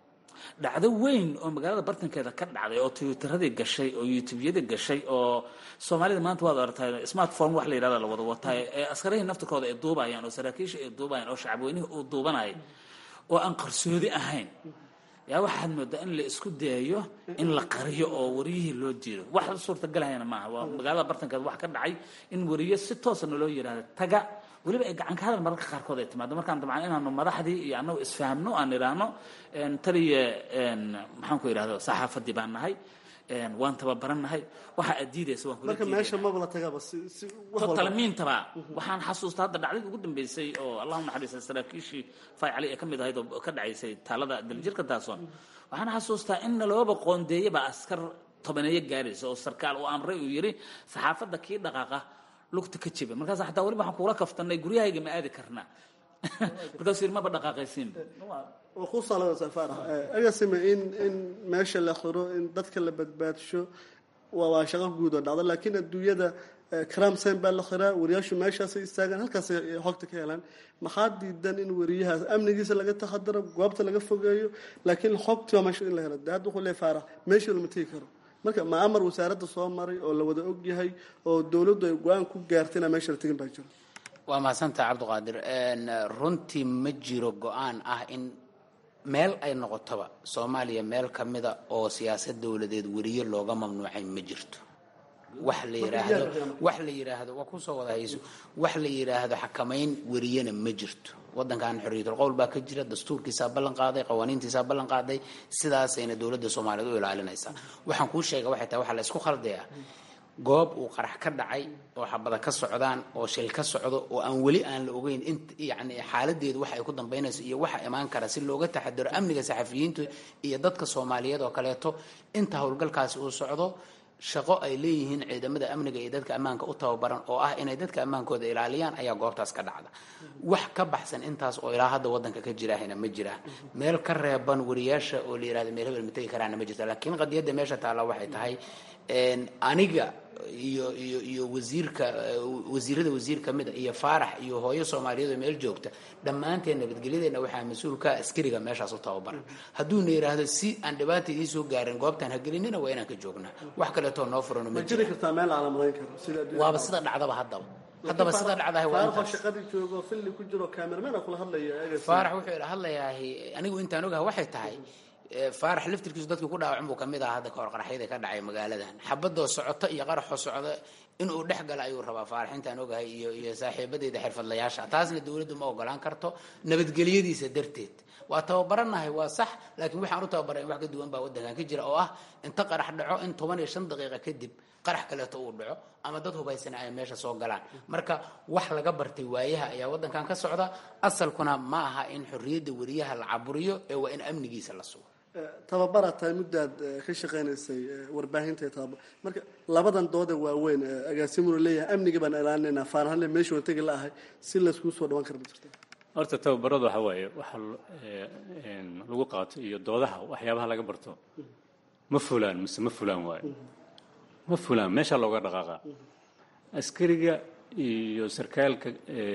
dhacdo weyn oo magaalada bartankeeda ka dhacday oo twitteradii gashay oo youtubeyada gashay oo soomaalida maanta waad aragtay smartphone wax la yidhahda la wada wataa ee askarihii naftirkooda ay duubayaan oo saraakiisha ay duubayaan oo shacabweynihii uu duubanayay oo aan qarsoodi ahayn yaa waxaad moodaa in la isku dayayo in la qariyo oo wariyihii loo diido wax suurtagalahayana maaha waa magaalada bartankeeda wax ka dhacay in wariyo si toosana loo yidhahdo taga weliba ay gacan ka hadal mararka qaarkood ay timaado markaan dabcan inaanu madaxdii iyo annagu isfahamno aan idhaahno taliya maxaan ku idhahdo saxaafadii baan nahay waan tababarannahay waxa aad diidaysa waan kula marka meesha mabla tagaba si si talamiintaba waxaan xasuustaa hadda dhacdadii ugu dambeysay oo allahu naxariista saraakiishii fay cali ee ka mid ahayd oo ka dhacaysay taalada daljirka taasoon waxaan xasuustaa in nalooba qoondeeyaba askar tobaneeyo gaaraysa oo sarkaal uu amray uu yidhi saxaafadda kii dhaqaaqa lugta ka jiba markaas xataa weliba waxaan kuula kaftanay guryahayga ma aadi karnaa markaasuu yidhi maba dhaqaaqaysiinba oo ku salada safaara agasima in in meesha la xiro in dadka la badbaadsho waa waa shaqo guud oo dhacda laakiin adduunyada crime scene baa la xiraa wariyaashu meeshaas istaagaan halkaas ay xogta ka helaan maxaa diidan in wariyahaas amnigiisa laga taxadaro goobta laga fogeeyo laakiin xogta waa meesha in la helo dad wuxuu leeyahay faara meesha lama tegi karo marka ma amar wasaaradda soo maray oo la wada og yahay oo dawladdu ay go-aan ku gaartay inaa meesha la tegin baa jiro waa mahadsantaha cabdiqaadir runtii ma jiro go-aan ah in meel ay noqotoba soomaaliya meel ka mida oo siyaasad dawladeed weriye looga mamnuucay ma jirto wax la yiraahdo wax la yiraahdo waa ku soo wada hayso wax la yiraahdo xakamayn weriyana ma jirto wadankan xorriyatul qowl baa ka jira dastuurkiisa ballan qaaday qawaaniintiisa ballan qaaday sidaasayna dawladda Soomaaliyeed u ilaalinaysa waxaan ku sheegay waxay tahay waxa la isku khaldayaa goob uu qarax ka dhacay oo xabada ka socdaan oo shil ka socdo oo aan weli aan la ogeyn in yani xaaladeedu waxa ay ku dambeynayso iyo waxa imaan kara si looga taxadaro amniga saxafiyiinta iyo dadka Soomaaliyeed oo kaleeto inta howlgalkaasi uu socdo shaqo ay leeyihiin ciidamada amniga iyo dadka ammaanka u tababaran oo ah inay dadka ammaankooda ilaaliyaan ayaa goobtaas ka dhacda wax ka baxsan intaas oo ilaa hadda wadanka ka jiraahina ma jiraan meel ka reeban wariyaasha oo la yiraahdo meel hebel matagi karaana ma jirta laakiin qadiyadda meesha taala waxay tahay aniga iyo iyo iyo wasiirka wasiirada wasiir kamid iyo faarax iyo hooyo Soomaaliyeed oo meel joogta dhamaanteen nabadgelyadeena waxa mas'uul ka askariga meeshaas u tababaran hadduu na yiraahdo si aan dhibaato idin soo gaarin goobtan ha gelinina waa inaan ka joognaa wax kale oo noo furan ma jiri kartaa meel calaamadeyn karo sida waaba sida dhacdaba haddaba haddaba sida dhacdahay waa faarax shaqadii joogo filli ku jiro cameraman kula hadlaya faarax wuxuu hadlayaa anigu intaan ogahay waxay tahay faarax laftirkiisu dadku ku dhaawacay buu kamid ahaa hadda ka hor qaraxyada ka dhacay magaaladan xabadoo socoto iyo qaraxo socdo in uu dhex galo ayuu rabaa faarax intaan ogahay iyo iyo saaxiibadeeda xirfadlayaasha taasna dawladdu ma ogolaan karto nabadgelyadiisa darteed waa tababaranahay waa sax laakiin waxaan u tababaray wax ka duwan baa wadankan ka jira oo ah inta qarax dhaco in toban iyo shan daqiiqo kadib qarax kaleeto uu dhaco ama dad hubaysan ay meesha soo galaan marka wax laga bartay waayaha ayaa wadankan ka socda asalkuna ma aha in xorriyadda wariyaha la caburiyo ee waa in amnigiisa la sugo tababara tahay muddaad ka shaqeynaysay warbaahinta tababar marka labadan dooda waaweyn agaasimuhu leeyahay amniga baan ilaalinaynaa faarahanle meesha waan tegi laahay si la isku soo dhawaan kara ma jirta horta tababaradu waxa waaye waxa lagu qaato iyo doodaha waxyaabaha laga barto ma fulaan mise ma fulaan waaye ma fulaan meesha looga dhaqaaqa askariga iyo sarkaalka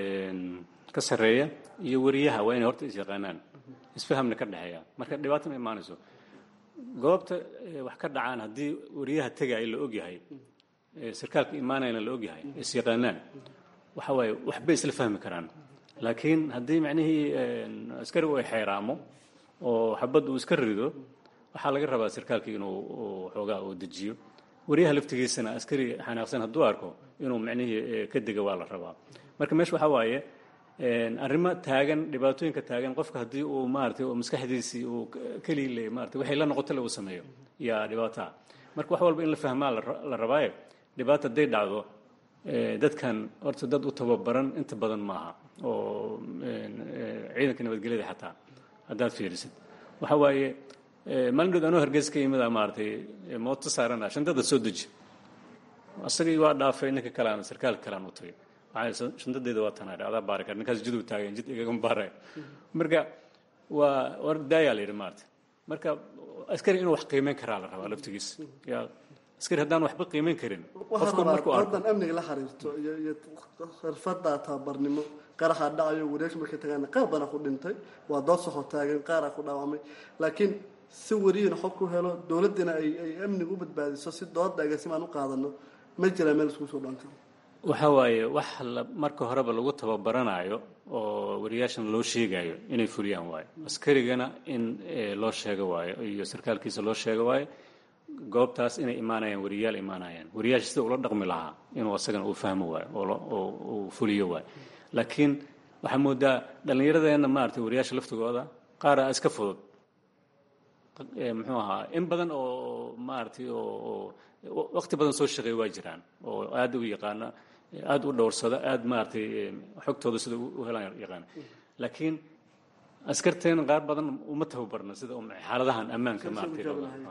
ka sareeya iyo wariyaha waa inay horta is yaqaanaan isfahamna ka dhaxeeya marka dhibaato ma imaanayso goobta wax ka dhacaan haddii wariyaha tagay la og yahay sarkaalka imaanayna la og yahay is yaqaanaan waxa waaye waxba isla fahmi karaan laakiin haddii macnihii askari uu xeeraamo oo xabad uu iska rido waxaa laga rabaa sarkaalka inuu xoogaa uu dejiyo wariyaha laftigiisana askari xanaaqsan hadduu arko inuu macnihii ka dega waa la rabaa marka meesha waxa waaye arrimo taagan dhibaatooyinka taagan qofka haddii uu maartay oo maskaxdiisii uu kaliile maartay waxay la noqoto la uu sameeyo yaa dhibaata marka wax walba in la fahmaa la rabaayo dhibaata day dhacdo dadkan horta dad u tababaran inta badan maaha oo ciidanka nabadgelyada xataa haddaad fiirisid waxa waaye maalin dhood anoo hargeysa ka yimid maartay mooto saarana shantada soo deji asagii waa dhaafay ninka kale aan sarkaalka kale aan u tagay waxaan shantadeeda waa tanaare adaa baari kara ninkaas jiduu taagan jid igaga baaraya marka waa war daayaa la yidhi maarta marka askari inuu wax qiimeyn karaa la rabaa laftigiisa yaa askari haddaan waxba qiimeyn karin qofku markuu arko haddaan amniga la xiriirto iyo iyo xirfadda tababarnimo qaraxa dhacayo wariyaashu markay tagaan qaar badan ku dhintay waa dood soo taagan qaar ku dhaawamay laakiin si wariina xog ku helo dowladdina ay ay amniga u badbaadiso si dooda agaasimo aan u qaadano ma jira meel isku soo dhanka waxa waaye wax marka horeba lagu tababaranayo oo wariyaashan loo sheegayo inay fuliyaan waayo askarigana in loo sheego waayo iyo sarkaalkiisa loo sheego waayo goobtaas inay imaanayaan wariyaal imaanayaan wariyaasha sida ula dhaqmi lahaa inuu asagana uu fahmo waayo oo uu fuliyo waayo laakiin waxaa moodaa dhallinyaradeenna maaragtay wariyaasha laftigooda qaara iska fudud muxuu ahaa in badan oo maaragtay oo waqti badan soo shaqeey waa jiraan oo aad u yaqaana aad u dhowrsada aad maaragtay xogtooda sida u helaan yaqaana laakiin askarteena qaar badan uma tababarna sida xaaladahan ammaanka maaragtay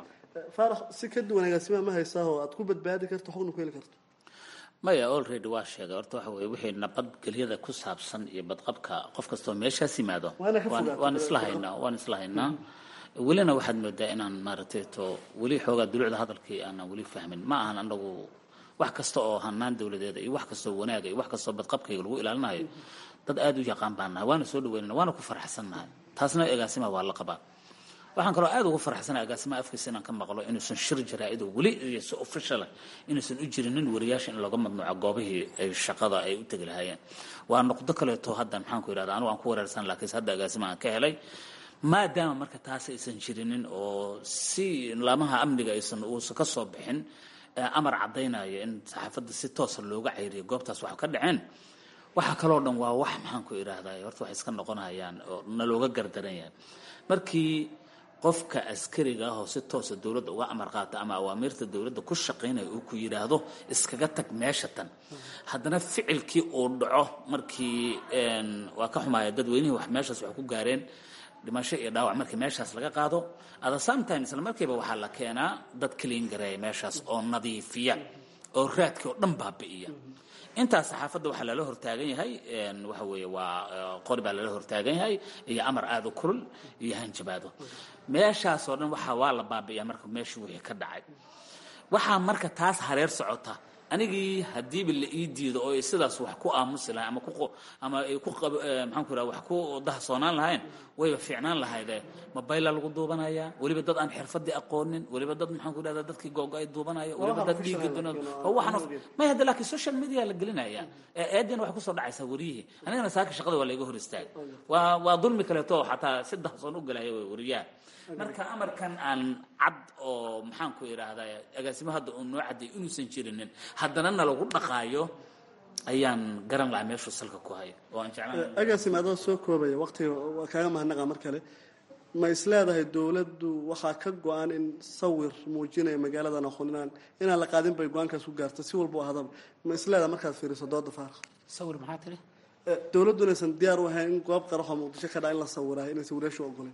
faarax si ka duwan agaasima ma haysaa oo aad ku badbaadi karto xogna ku heli karto maya already waa sheegay horta waxa weeye wixii nabadgelyada ku saabsan iyo badqabka qof kastoo meeshaas yimaado waan isla haynaa waan isla haynaa welina waxaad moodaa inaan maaragtay to weli xoogaa dulucda hadalkii aanan weli fahmin ma ahan anagu wax kasta oo hanaan dowladeeda iyo wax kastoo wanaaga iyo wax kastoo badqabkayga lagu ilaalinayo dad aad u yaqaan baan nahay waana soo dhaweynana waana ku faraxsannahay taasna agaasima waa la qabaa waxaan kaloo aad ugu faraxsanahay agaasima afkiisa inaan ka maqlo inuusan shir jaraa'id oo weli iyo si official inuusan u jirinin wariyaasha in looga madnuuco goobihii ay shaqada ay u tegi lahaayeen waa noqdo kaleeto hadda maxaan ku yidhahdaa anigu aan ku wareersan laakiinse hadda agaasima aan ka helay maadaama marka taas aysan jirinin oo si laamaha amniga aysan uusan ka soo bixin amar caddaynaya in saxaafadda si toosa looga cayriyo goobtaas wax ka dhaceen waxa kaloo dhan waa wax maxaan ku idhaahdaa horta waxay iska noqonayaan oo nalooga gardaranayaan markii qofka askariga ah oo si toosa dowladda uga amar qaata ama awaamiirta dowladda ku shaqaynaya uu ku yidhaahdo iskaga tag meesha tan haddana ficilkii uu dhaco markii waa ka xumaaya dadweynihii wax meeshaas wax ku gaareen dhimasho iyo dhaawac markii meeshaas laga qaado ada sometimes isla markiiba waxaa la keenaa dad clean gareeya meeshaas oo nadiifiya oo raadkii oo dhan baabi'iya intaas saxaafadda waxaa lala hortaagan yahay waxa weeye waa qori baa lala hortaagan yahay iyo amar aad u kulul iyo hanjabaado meeshaas oo dhan waxaa waa la baabi'iyaa marka meeshii wixii ka dhacay waxaa marka taas hareer socota anigii hadiiba la ii diido oo sidaas wax ku aamusi lahayn ama ku ama ay ku maxaan ku raaa wax ku dahsoonaan lahayn wayba fiicnaan lahayd mobayla lagu duubanaya waliba dad aan xirfadii aqoonin waliba dad maxaan ku raaa dadkii googo ay duubanaya waliba dad dhiig doonad oo waxaan ma hada laakiin social media la gelinaya eedina wax ku soo dhacaysa wariyihii anigana saaka shaqada waa la iga hor istaag waa waa dulmi kale to xataa si dahsoon u galaya wariyaha marka amarkan aan cad oo maxaan ku idhaahdaa agaasimo hadda uu noo cadday inuusan jirinin haddana na lagu dhaqaayo ayaan garan lahaa meeshuu salka ku hayo oo aan jeclaan agaasimo adoo soo koobaya waqtiga waa kaaga mahadnaqa mar kale ma isleedahay dowladdu waxaa ka go-an in sawir muujinaya magaaladan aqoonaan inaan la qaadin bay go-aankaas ku gaarta si walba hadaba ma isleedahay markaad fiiriso dooda faarax sawir maxaa tiri dowladdu inaysan diyaar u ahayn in goob qaraxo muqdisho ka dhaca in la sawiraayo inaysan wariyaashu ogoleen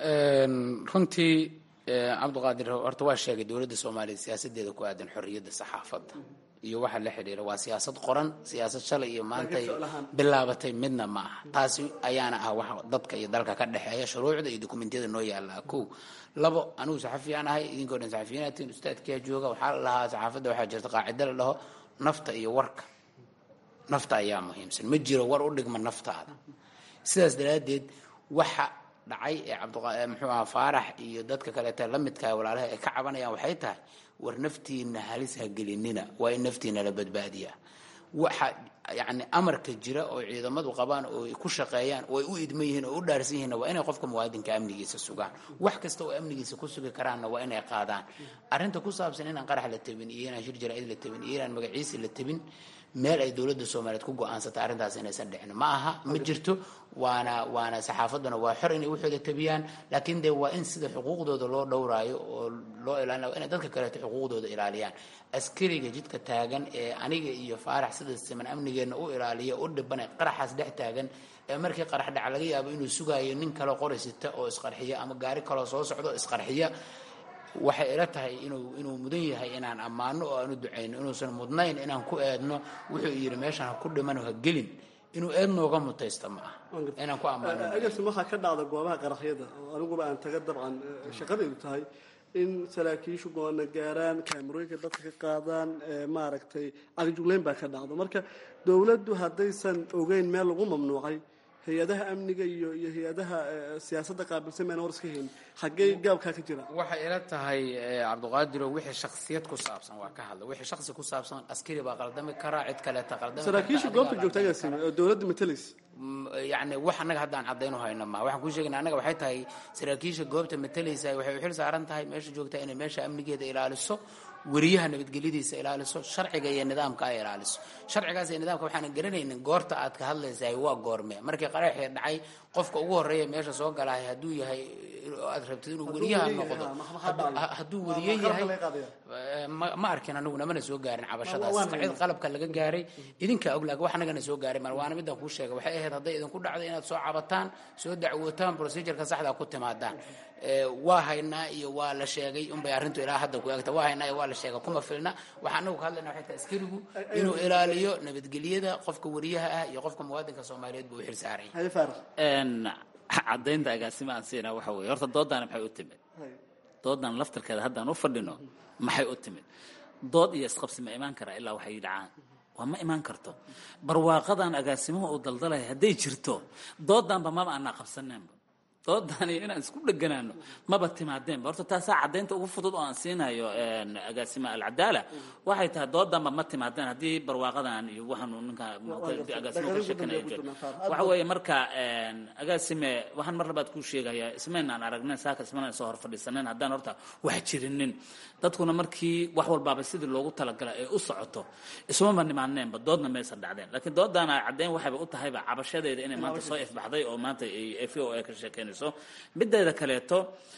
runtii cabdiqaadir horta waa sheegay dowladda soomaaliya siyaasadeeda ku aadan xorriyadda saxaafadda iyo waxa la xidhiira waa siyaasad qoran siyaasad shalay iyo maantay bilaabatay midna ma aha taasi ayaana ah wax dadka iyo dalka ka dhexeeya shuruucda iyo dokumentiyada noo yaallaa kow labo anigu saxafiyaan ahay idinkoo dhan saxafiyiinaatiin ustaadkiyaa jooga waxaa la lahaa saxaafadda waxaa jirta qaacido la dhaho nafta iyo warka nafta ayaa muhiimsan ma jiro war u dhigma naftaada sidaas daraaddeed waxa dhacay ee cabdiqaadir muxuu ahaa faarax iyo dadka kaleeta la midka walaalaha ay ka cabanayaan waxay tahay war naftiina halis ha gelinina waa in naftiina la badbaadiyaa waxa yacni amarka jira oo ciidamadu qabaan oo ay ku shaqeeyaan oo ay u idman yihiin oo u dhaarsan yihiin waa inay qofka muwaadinka amnigiisa sugaan wax kasta oo amnigiisa ku sugi karaanna waa inay qaadaan arrinta ku saabsan inaan qarax la tabin iyo inaan shir jaraa'id la tabin iyo inaan magaciisa la tabin meel ay dowladda soomaaliyeed ku go-aansatay arrintaas inaysan dhicin ma aha ma jirto waana waana saxaafadduna waa xor inay waxooda tabiyaan laakiin dee waa in sida xuquuqdooda loo dhowraayo oo loo ilaalinayo inay dadka kaleeto xuquuqdooda ilaaliyaan askariga jidka taagan ee aniga iyo faarax sida siman amnigeenna u ilaaliya u dhibanay qaraxaas dhex taagan ee markii qarax dhaca laga yaabo inuu sugaayo nin kaloo qori sita oo isqarxiya ama gaari kaloo soo socdo isqarxiya waxay ila tahay inuu inuu mudan yahay inaan ammaano oo aanu ducayno inuusan mudnayn inaan ku eedno wuxuu yidhi meeshan ha ku dhimano ha gelin inuu eed nooga mutaysta ma aha inaan ku ammaano agaasi waxaa ka dhacda goobaha qaraxyada oo aniguba aan taga dabcan shaqadaydu tahay in saraakiishu go-aana gaaraan kaamarooyinka dadka ka qaadaan maaragtay agjugleyn baa ka dhacdo marka dowladdu haddaysan ogeyn meel lagu mamnuucay hay-adaha amniga iyo iyo hay-adaha siyaasadda qaabilsan mayna hor iska hayn xaggee gaabkaa ka jira waxay ila tahay cabdiqaadiro wixii shaksiyad ku saabsan waa ka hadla wixii shaksi ku saabsan askari baa qaldami karaa cid kaleeta qaldami saraakiisha goobta joogta agaasime oo dowladda matalaysa yani wax annaga hadda aan cadaynu hayno ma waxaan kuu sheegayna annaga waxay tahay saraakiisha goobta matalaysa waxay u xil saaran tahay meesha joogta inay meesha amnigeeda ilaaliso wariyaha nabadgelyadiisa ilaaliso sharciga iyo nidaamka ay ilaaliso sharcigaas iyo nidaamka waxaan garanaynin goorta aad ka hadlaysahay waa goorme markii qaraxii dhacay qofka ugu horeeya meesha soo galahay hadduu yahay aad rabtid inuu wariyaha noqdo hadduu wariye yahay ma arkin anagu namana soo gaarin cabashadaas cid qalabka laga gaaray idinka og laakiin wax anagana soo gaaray mar waana midaan kuu sheegay waxay ahayd hadday idinku dhacdo inaad soo cabataan soo dacwootaan procedureka saxda ku timaadaan waa haynaa iyo waa la sheegay unbay arrintu ilaa hadda ku eegta waa haynaa iyo waa la sheegay kuma filna waxaa anagu ka hadlayna waxay tahay askarigu inuu ilaaliyo nabadgelyada qofka wariyaha ah iyo qofka muwaadinka soomaaliyeed buu u xil saaray caddaynta agaasima aan siinaa waxa weeye horta dooddaana maxay u timid dooddan laftarkeeda haddaan u fadhino maxay u timid dood iyo isqabsi ma imaan karaa ilaa waxay dhacaan waa ma imaan karto barwaaqadan agaasimuhu uu daldalaya hadday jirto dooddanba maba aanaa qabsaneenba doodani inaan isku dheganaano maba timaadeenba horta taasaa caddaynta ugu fudud oo aan siinayo agaasima alcadaala waxay tahay doodanba ma timaadeen haddii barwaaqadan iyo waxaan ninka agaasima ka sheekanaya jir waxa weeye marka agaasime waxaan mar labaad kuu sheegayaa ismaynaan aragneen saaka ismanaan soo hor fadhiisaneen haddaan horta wax jirinin dadkuna markii wax walbaaba sidii loogu talagalay ee u socoto ismama nimaaneenba doodna maysan dhacdeen laakiin doodana caddayn waxayba u tahayba cabashadeeda inay maanta soo ifbaxday oo maanta f o a ka sheekeen mideeda kaleeto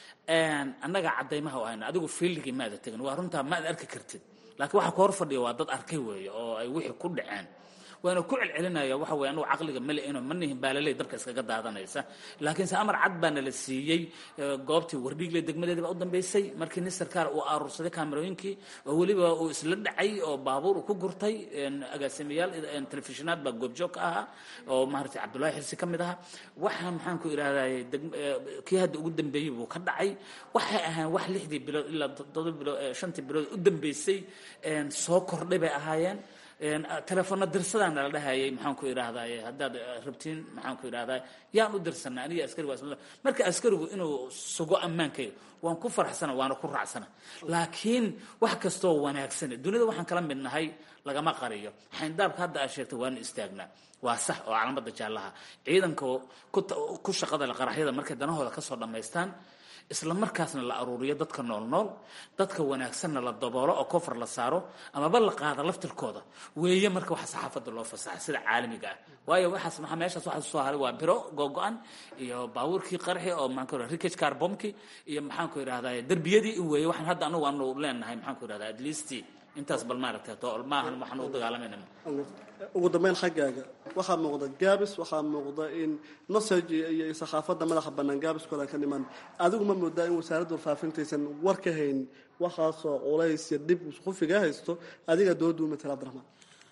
annaga cadaymaha u hayna adigu fiildigii maada tegin waa runtaa maad arki kartid laakiin waxa ku hor fadhiya waa dad arkay weeye oo ay wixii ku dhaceen waana ku celcelinaya waxa weeye anugu caqliga male inuu manihin baalaley dabka iskaga daadanaysa laakiin se amar cad baana la siiyey goobtii wardhiigle degmadeedii baa u dambeysay markii nin sarkaal uu aruursaday kaamerooyinkii oo weliba uu isla dhacay oo baabuur uu ku gurtay agaasimayaal telefishinaad baa goobjoog ka ahaa oo maaragtay cabdullaahi xirsi ka mid ahaa waxa maxaan ku idhahdayy kii hadda ugu dambeeyey buu ka dhacay waxay ahaan wax lixdii bilood ilaa toddoba bilood shantii bilood u dambeysay soo kordhay bay ahaayeen telefoona dirsadaan la dhahayay maxaan ku idhaahdaye haddaad rabtiin maxaan ku idhahdaye yaan u dirsanaa aniga askarigu waa marka askarigu inuu sugo ammaankayga waan ku faraxsana waana ku raacsana laakiin wax kastoo wanaagsan dunida waxaan kala mid nahay lagama qariyo xayndaabka hadda aad sheegtay waana istaagnaa waa sax oo calaamada jaallaha ciidanka ku shaqada la qaraxyada markay danahooda kasoo dhammaystaan isla markaasna la aruuriyo dadka nool nool dadka wanaagsanna la daboolo oo kofar la saaro amaba la qaada laftirkooda weeye marka waxa saxaafadda loo fasaxa sida caalamiga ah waayo waxaas maxaa meeshaas waxaa soo haray waa biro googo-an iyo baabuurkii qarxi oo maxaan ku idhahdaa rikage carbomki iyo maxaan ku idhahdaa derbiyadii weeye waxaan hadda anugu aanu leenahay maxaan ku idhahdaa at least intaas bal maaragtay to maahan waxaan u dagaalamayna ugu dambeyn xaggaaga waxaa muuqda gaabis waxaa muuqda in message iyo saxaafadda madaxa bannaan gaabiskooda ka dhiman adigu ma moodaa in wasaaradda warfaafintaysan war ka hayn waxaasoo culays iyo dhib khufiga haysto adiga doodu matala abdiraxmaan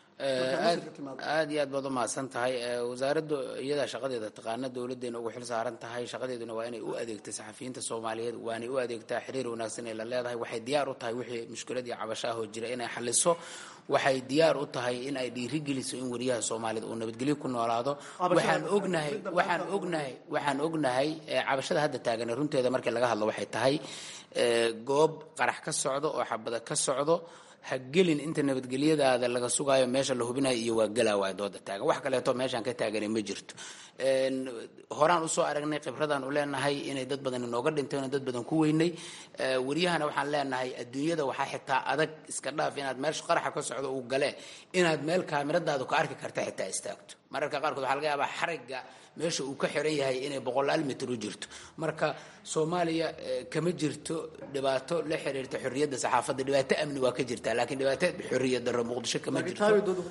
aad iyo aad baad u mahadsan tahay wasaaraddu iyada shaqadeeda taqaana dowladeena ugu xil saaran tahay shaqadeeduna waa inay u adeegta saxafiyiinta soomaaliyeed waanay u adeegtaa xiriir wanaagsan ee la leedahay waxay diyaar u tahay wixii mushkilad iyo cabashaahoo jira inay xaliso waxay diyaar u tahay in ay dhiirigeliso in wariyaha soomaaliyeed uu nabadgelyo ku noolaado waxaan ognahay waxaan ognahay waxaan ognahay cabashada hadda taagan runteeda markii laga hadlo waxay tahay goob qarax ka socdo oo xabada ka socdo ha gelin inta nabadgelyadaada laga sugaayo meesha la hubinayo iyo waa galaa waay dooda taagan wax kaleeto meeshaan ka taagani ma jirto horaan usoo aragnay khibradaan u leenahay inay dad badan inooga dhinteen oo dad badan ku weynay wariyahana waxaan leenahay adduunyada waxaa xitaa adag iska dhaaf inaad meesha qaraxa ka socdo uu galee inaad meel kaamiradaadu ka arki karta xitaa istaagto mararka qaarkood waxaa laga yaabaa xarigga meesha uu ka xiran yahay inay boqolaal mitir u jirto marka soomaaliya kama jirto dhibaato la xiriirta xorriyadda saxaafadda dhibaato amni waa ka jirtaa laakiin dhibaato xorriyad darro muqdisho kama jirto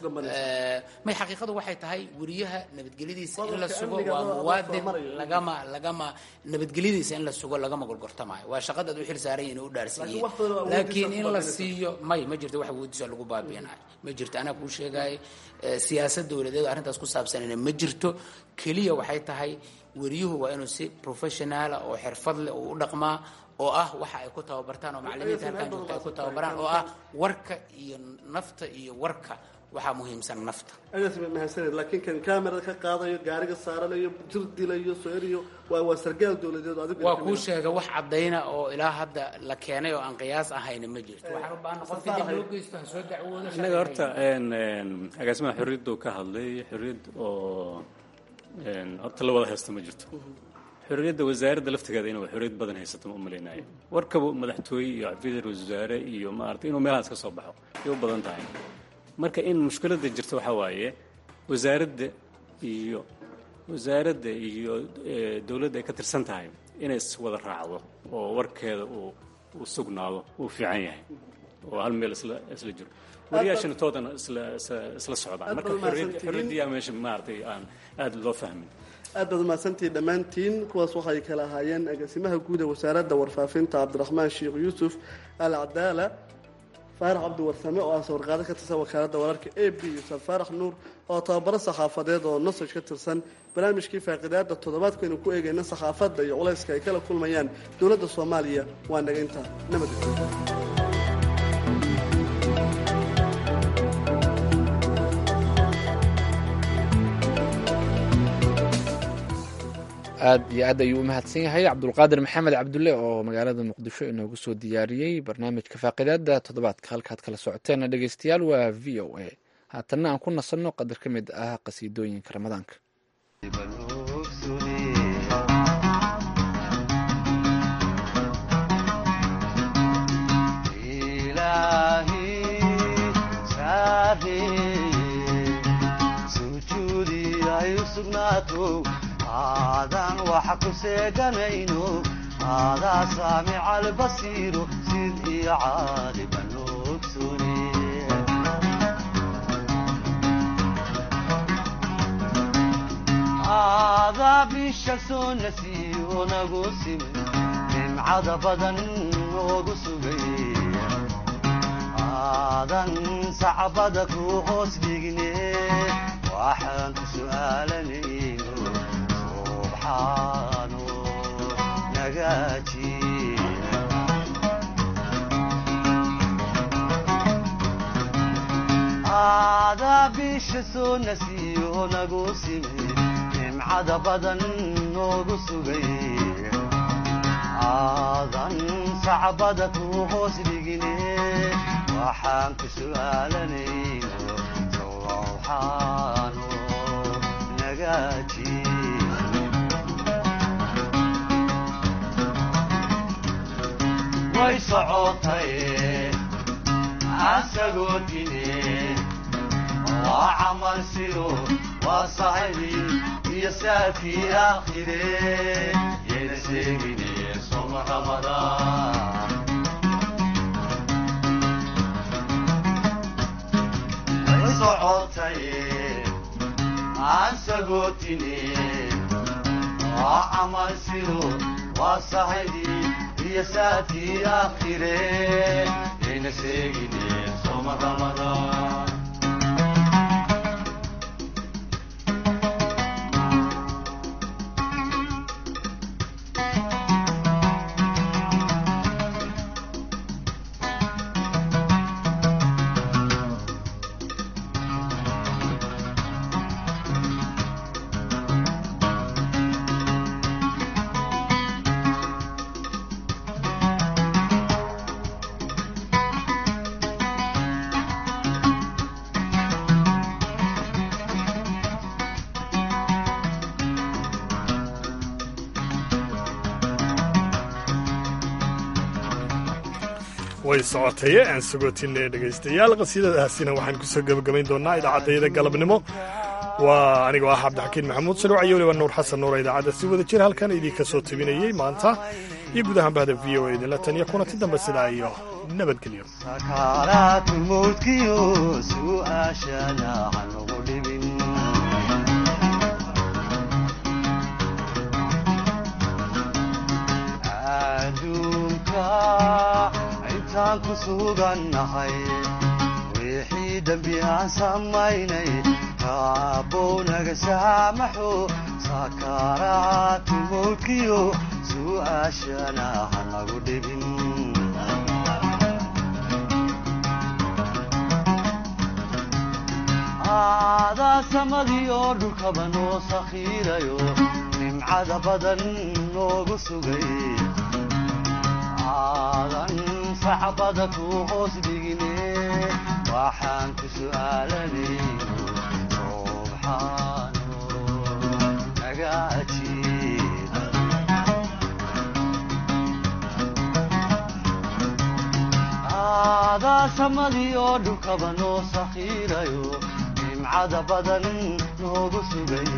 may xaqiiqadu waxay tahay wariyaha nabadgelyadiisa in la sugo waa muwaadin lagama lagama nabadgelyadiisa in la sugo lagama gorgortamaayo waa shaqadaad u xil saaran yihiin u dhaarsan yihiin laakiin in la siiyo may ma jirto wax woodiisa lagu baabiinayo ma jirto anaa kuu sheegaayo siyaasad dowladeed arrintaas ku saabsanina ma jirto keliya waxay tahay wariyuhu waa inuu si professionaala oo xirfad leh uu u dhaqmaa oo ah waxa ay ku tababartaan oo macallimiinta halkaan joogta ay ku tababaraan oo ah warka iyo nafta iyo warka waxaa muhiimsan nafta mahadsaned laakiin kan kamerada ka qaadayo gaariga saaranayo jir dilayo soo eriyo waa waa sargaal dowladeed adigu waa kuu sheega wax cadayna oo ilaa hadda la keenay oo aan qiyaas ahayna ma jirto waxaan u baahan qof dib loo geysto soo dacwoodo anaga horta een agaasimaha xorriyadda ka hadlay xorriyad oo een horta la wada haysto ma jirto xorriyadda wasaaradda laftigeeda inuu xorriyad badan haysato ma umaleynaayo warkaba madaxtooye iyo xafiisyada wasaare iyo maaragtay inuu meelahaas ka soo baxo ay u badan tahay marka in mushkiladda jirta waxaa waaye wasaaradda iyo wasaaradda iyo dowladda ay ka tirsan tahay inay wada raacdo oo warkeeda uu uu sugnaado uu fiican yahay oo hal meel isla isla jiro wariyaashana toodana isla isla socdaan marka xorriyadda meesha maaragtay aan aad loo fahmin aad baad mahadsantihiin dhammaantiin kuwaas waxay kala ahaayeen agaasimaha guud ee wasaaradda warfaafinta cabdiraxmaan sheekh yuusuf al cadaala faarax cabdi warsame oo ah sawirqaado ka tirsan wakaaladda wararka a b yuusuf faarax nuur oo tababaro saxaafadeed oo nosaj ka tirsan barnaamijkii faaqidaada toddobaadkaynu ku eegayna saxaafadda iyo culayska ay kala kulmayaan dowladda soomaaliya waa naga intaa nabadgelyo aad iyo aad ayuu u mahadsan yahay cabdulqaadir maxamed cabdulle oo magaalada muqdisho inoogu soo diyaariyey barnaamijka faaqidaada toddobaadka halkaad kala socoteena dhegeystayaal waa v o a haatanna aan ku nasanno qadar ka mid ah qasiidooyinka ramadaanka aadan waxa ku seeganayno aadaa saamica albasiiro sid iyo caaliba noogsune aadaa bisha soo nasiyo nagu siman nimcada badan noogu sugay aadan sacbada ku hoos dhigne waxaan ku su'aalanayno aadaa bisha soo nasiyo nagu sime nimcada badan noogu sugay aadan sacbada ku hoos dhigine waxaan ku su'aalanayno sowxaano nagaaji way socotay asagoo dine waa camal sido waa sahibi iyo saafii aakhire yayna sheegine soma ramadaan way socotay asagoo dine waa camal sido waa sahibi يا ساتي آخره ينسيني صوم رمضان way socotaye aan sagootinay dhegaystayaal qasiidadaasina waxaan kusoo gebagabayn doonaa idaacaddayada galabnimo waa anigoo ah cabdixakiin maxamuud saluuc iyo weliba nuur xasan nuura idaacadda si wada jir halkan idinka soo tabinayey maanta iyo guud ahaan bahda v o a idinla taniyo kulanti dambe sidaa iyo nabadgelyo intaan ku sugannahay wixii dembi aan samaynay raabbow naga saamaxo sakaraatu mawdkiyo su'aashana ha nagu dhibin aadaa samadii oo dhulkaba noo sakhiirayo nimcada badan noogu sugay aadan sacbada ku hoos dhigine waxaan ku su'aalanayno subxaano naga ajiib aadaa samadii oo dhulkaba noo sakhiirayo nimcada badan noogu sugay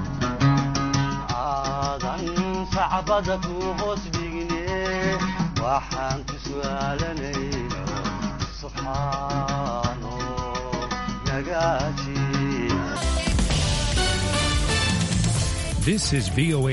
aadan sacbada ku hoos dhigine waxaan ku su'aalanayno subxaano naga ajiib. This is V O A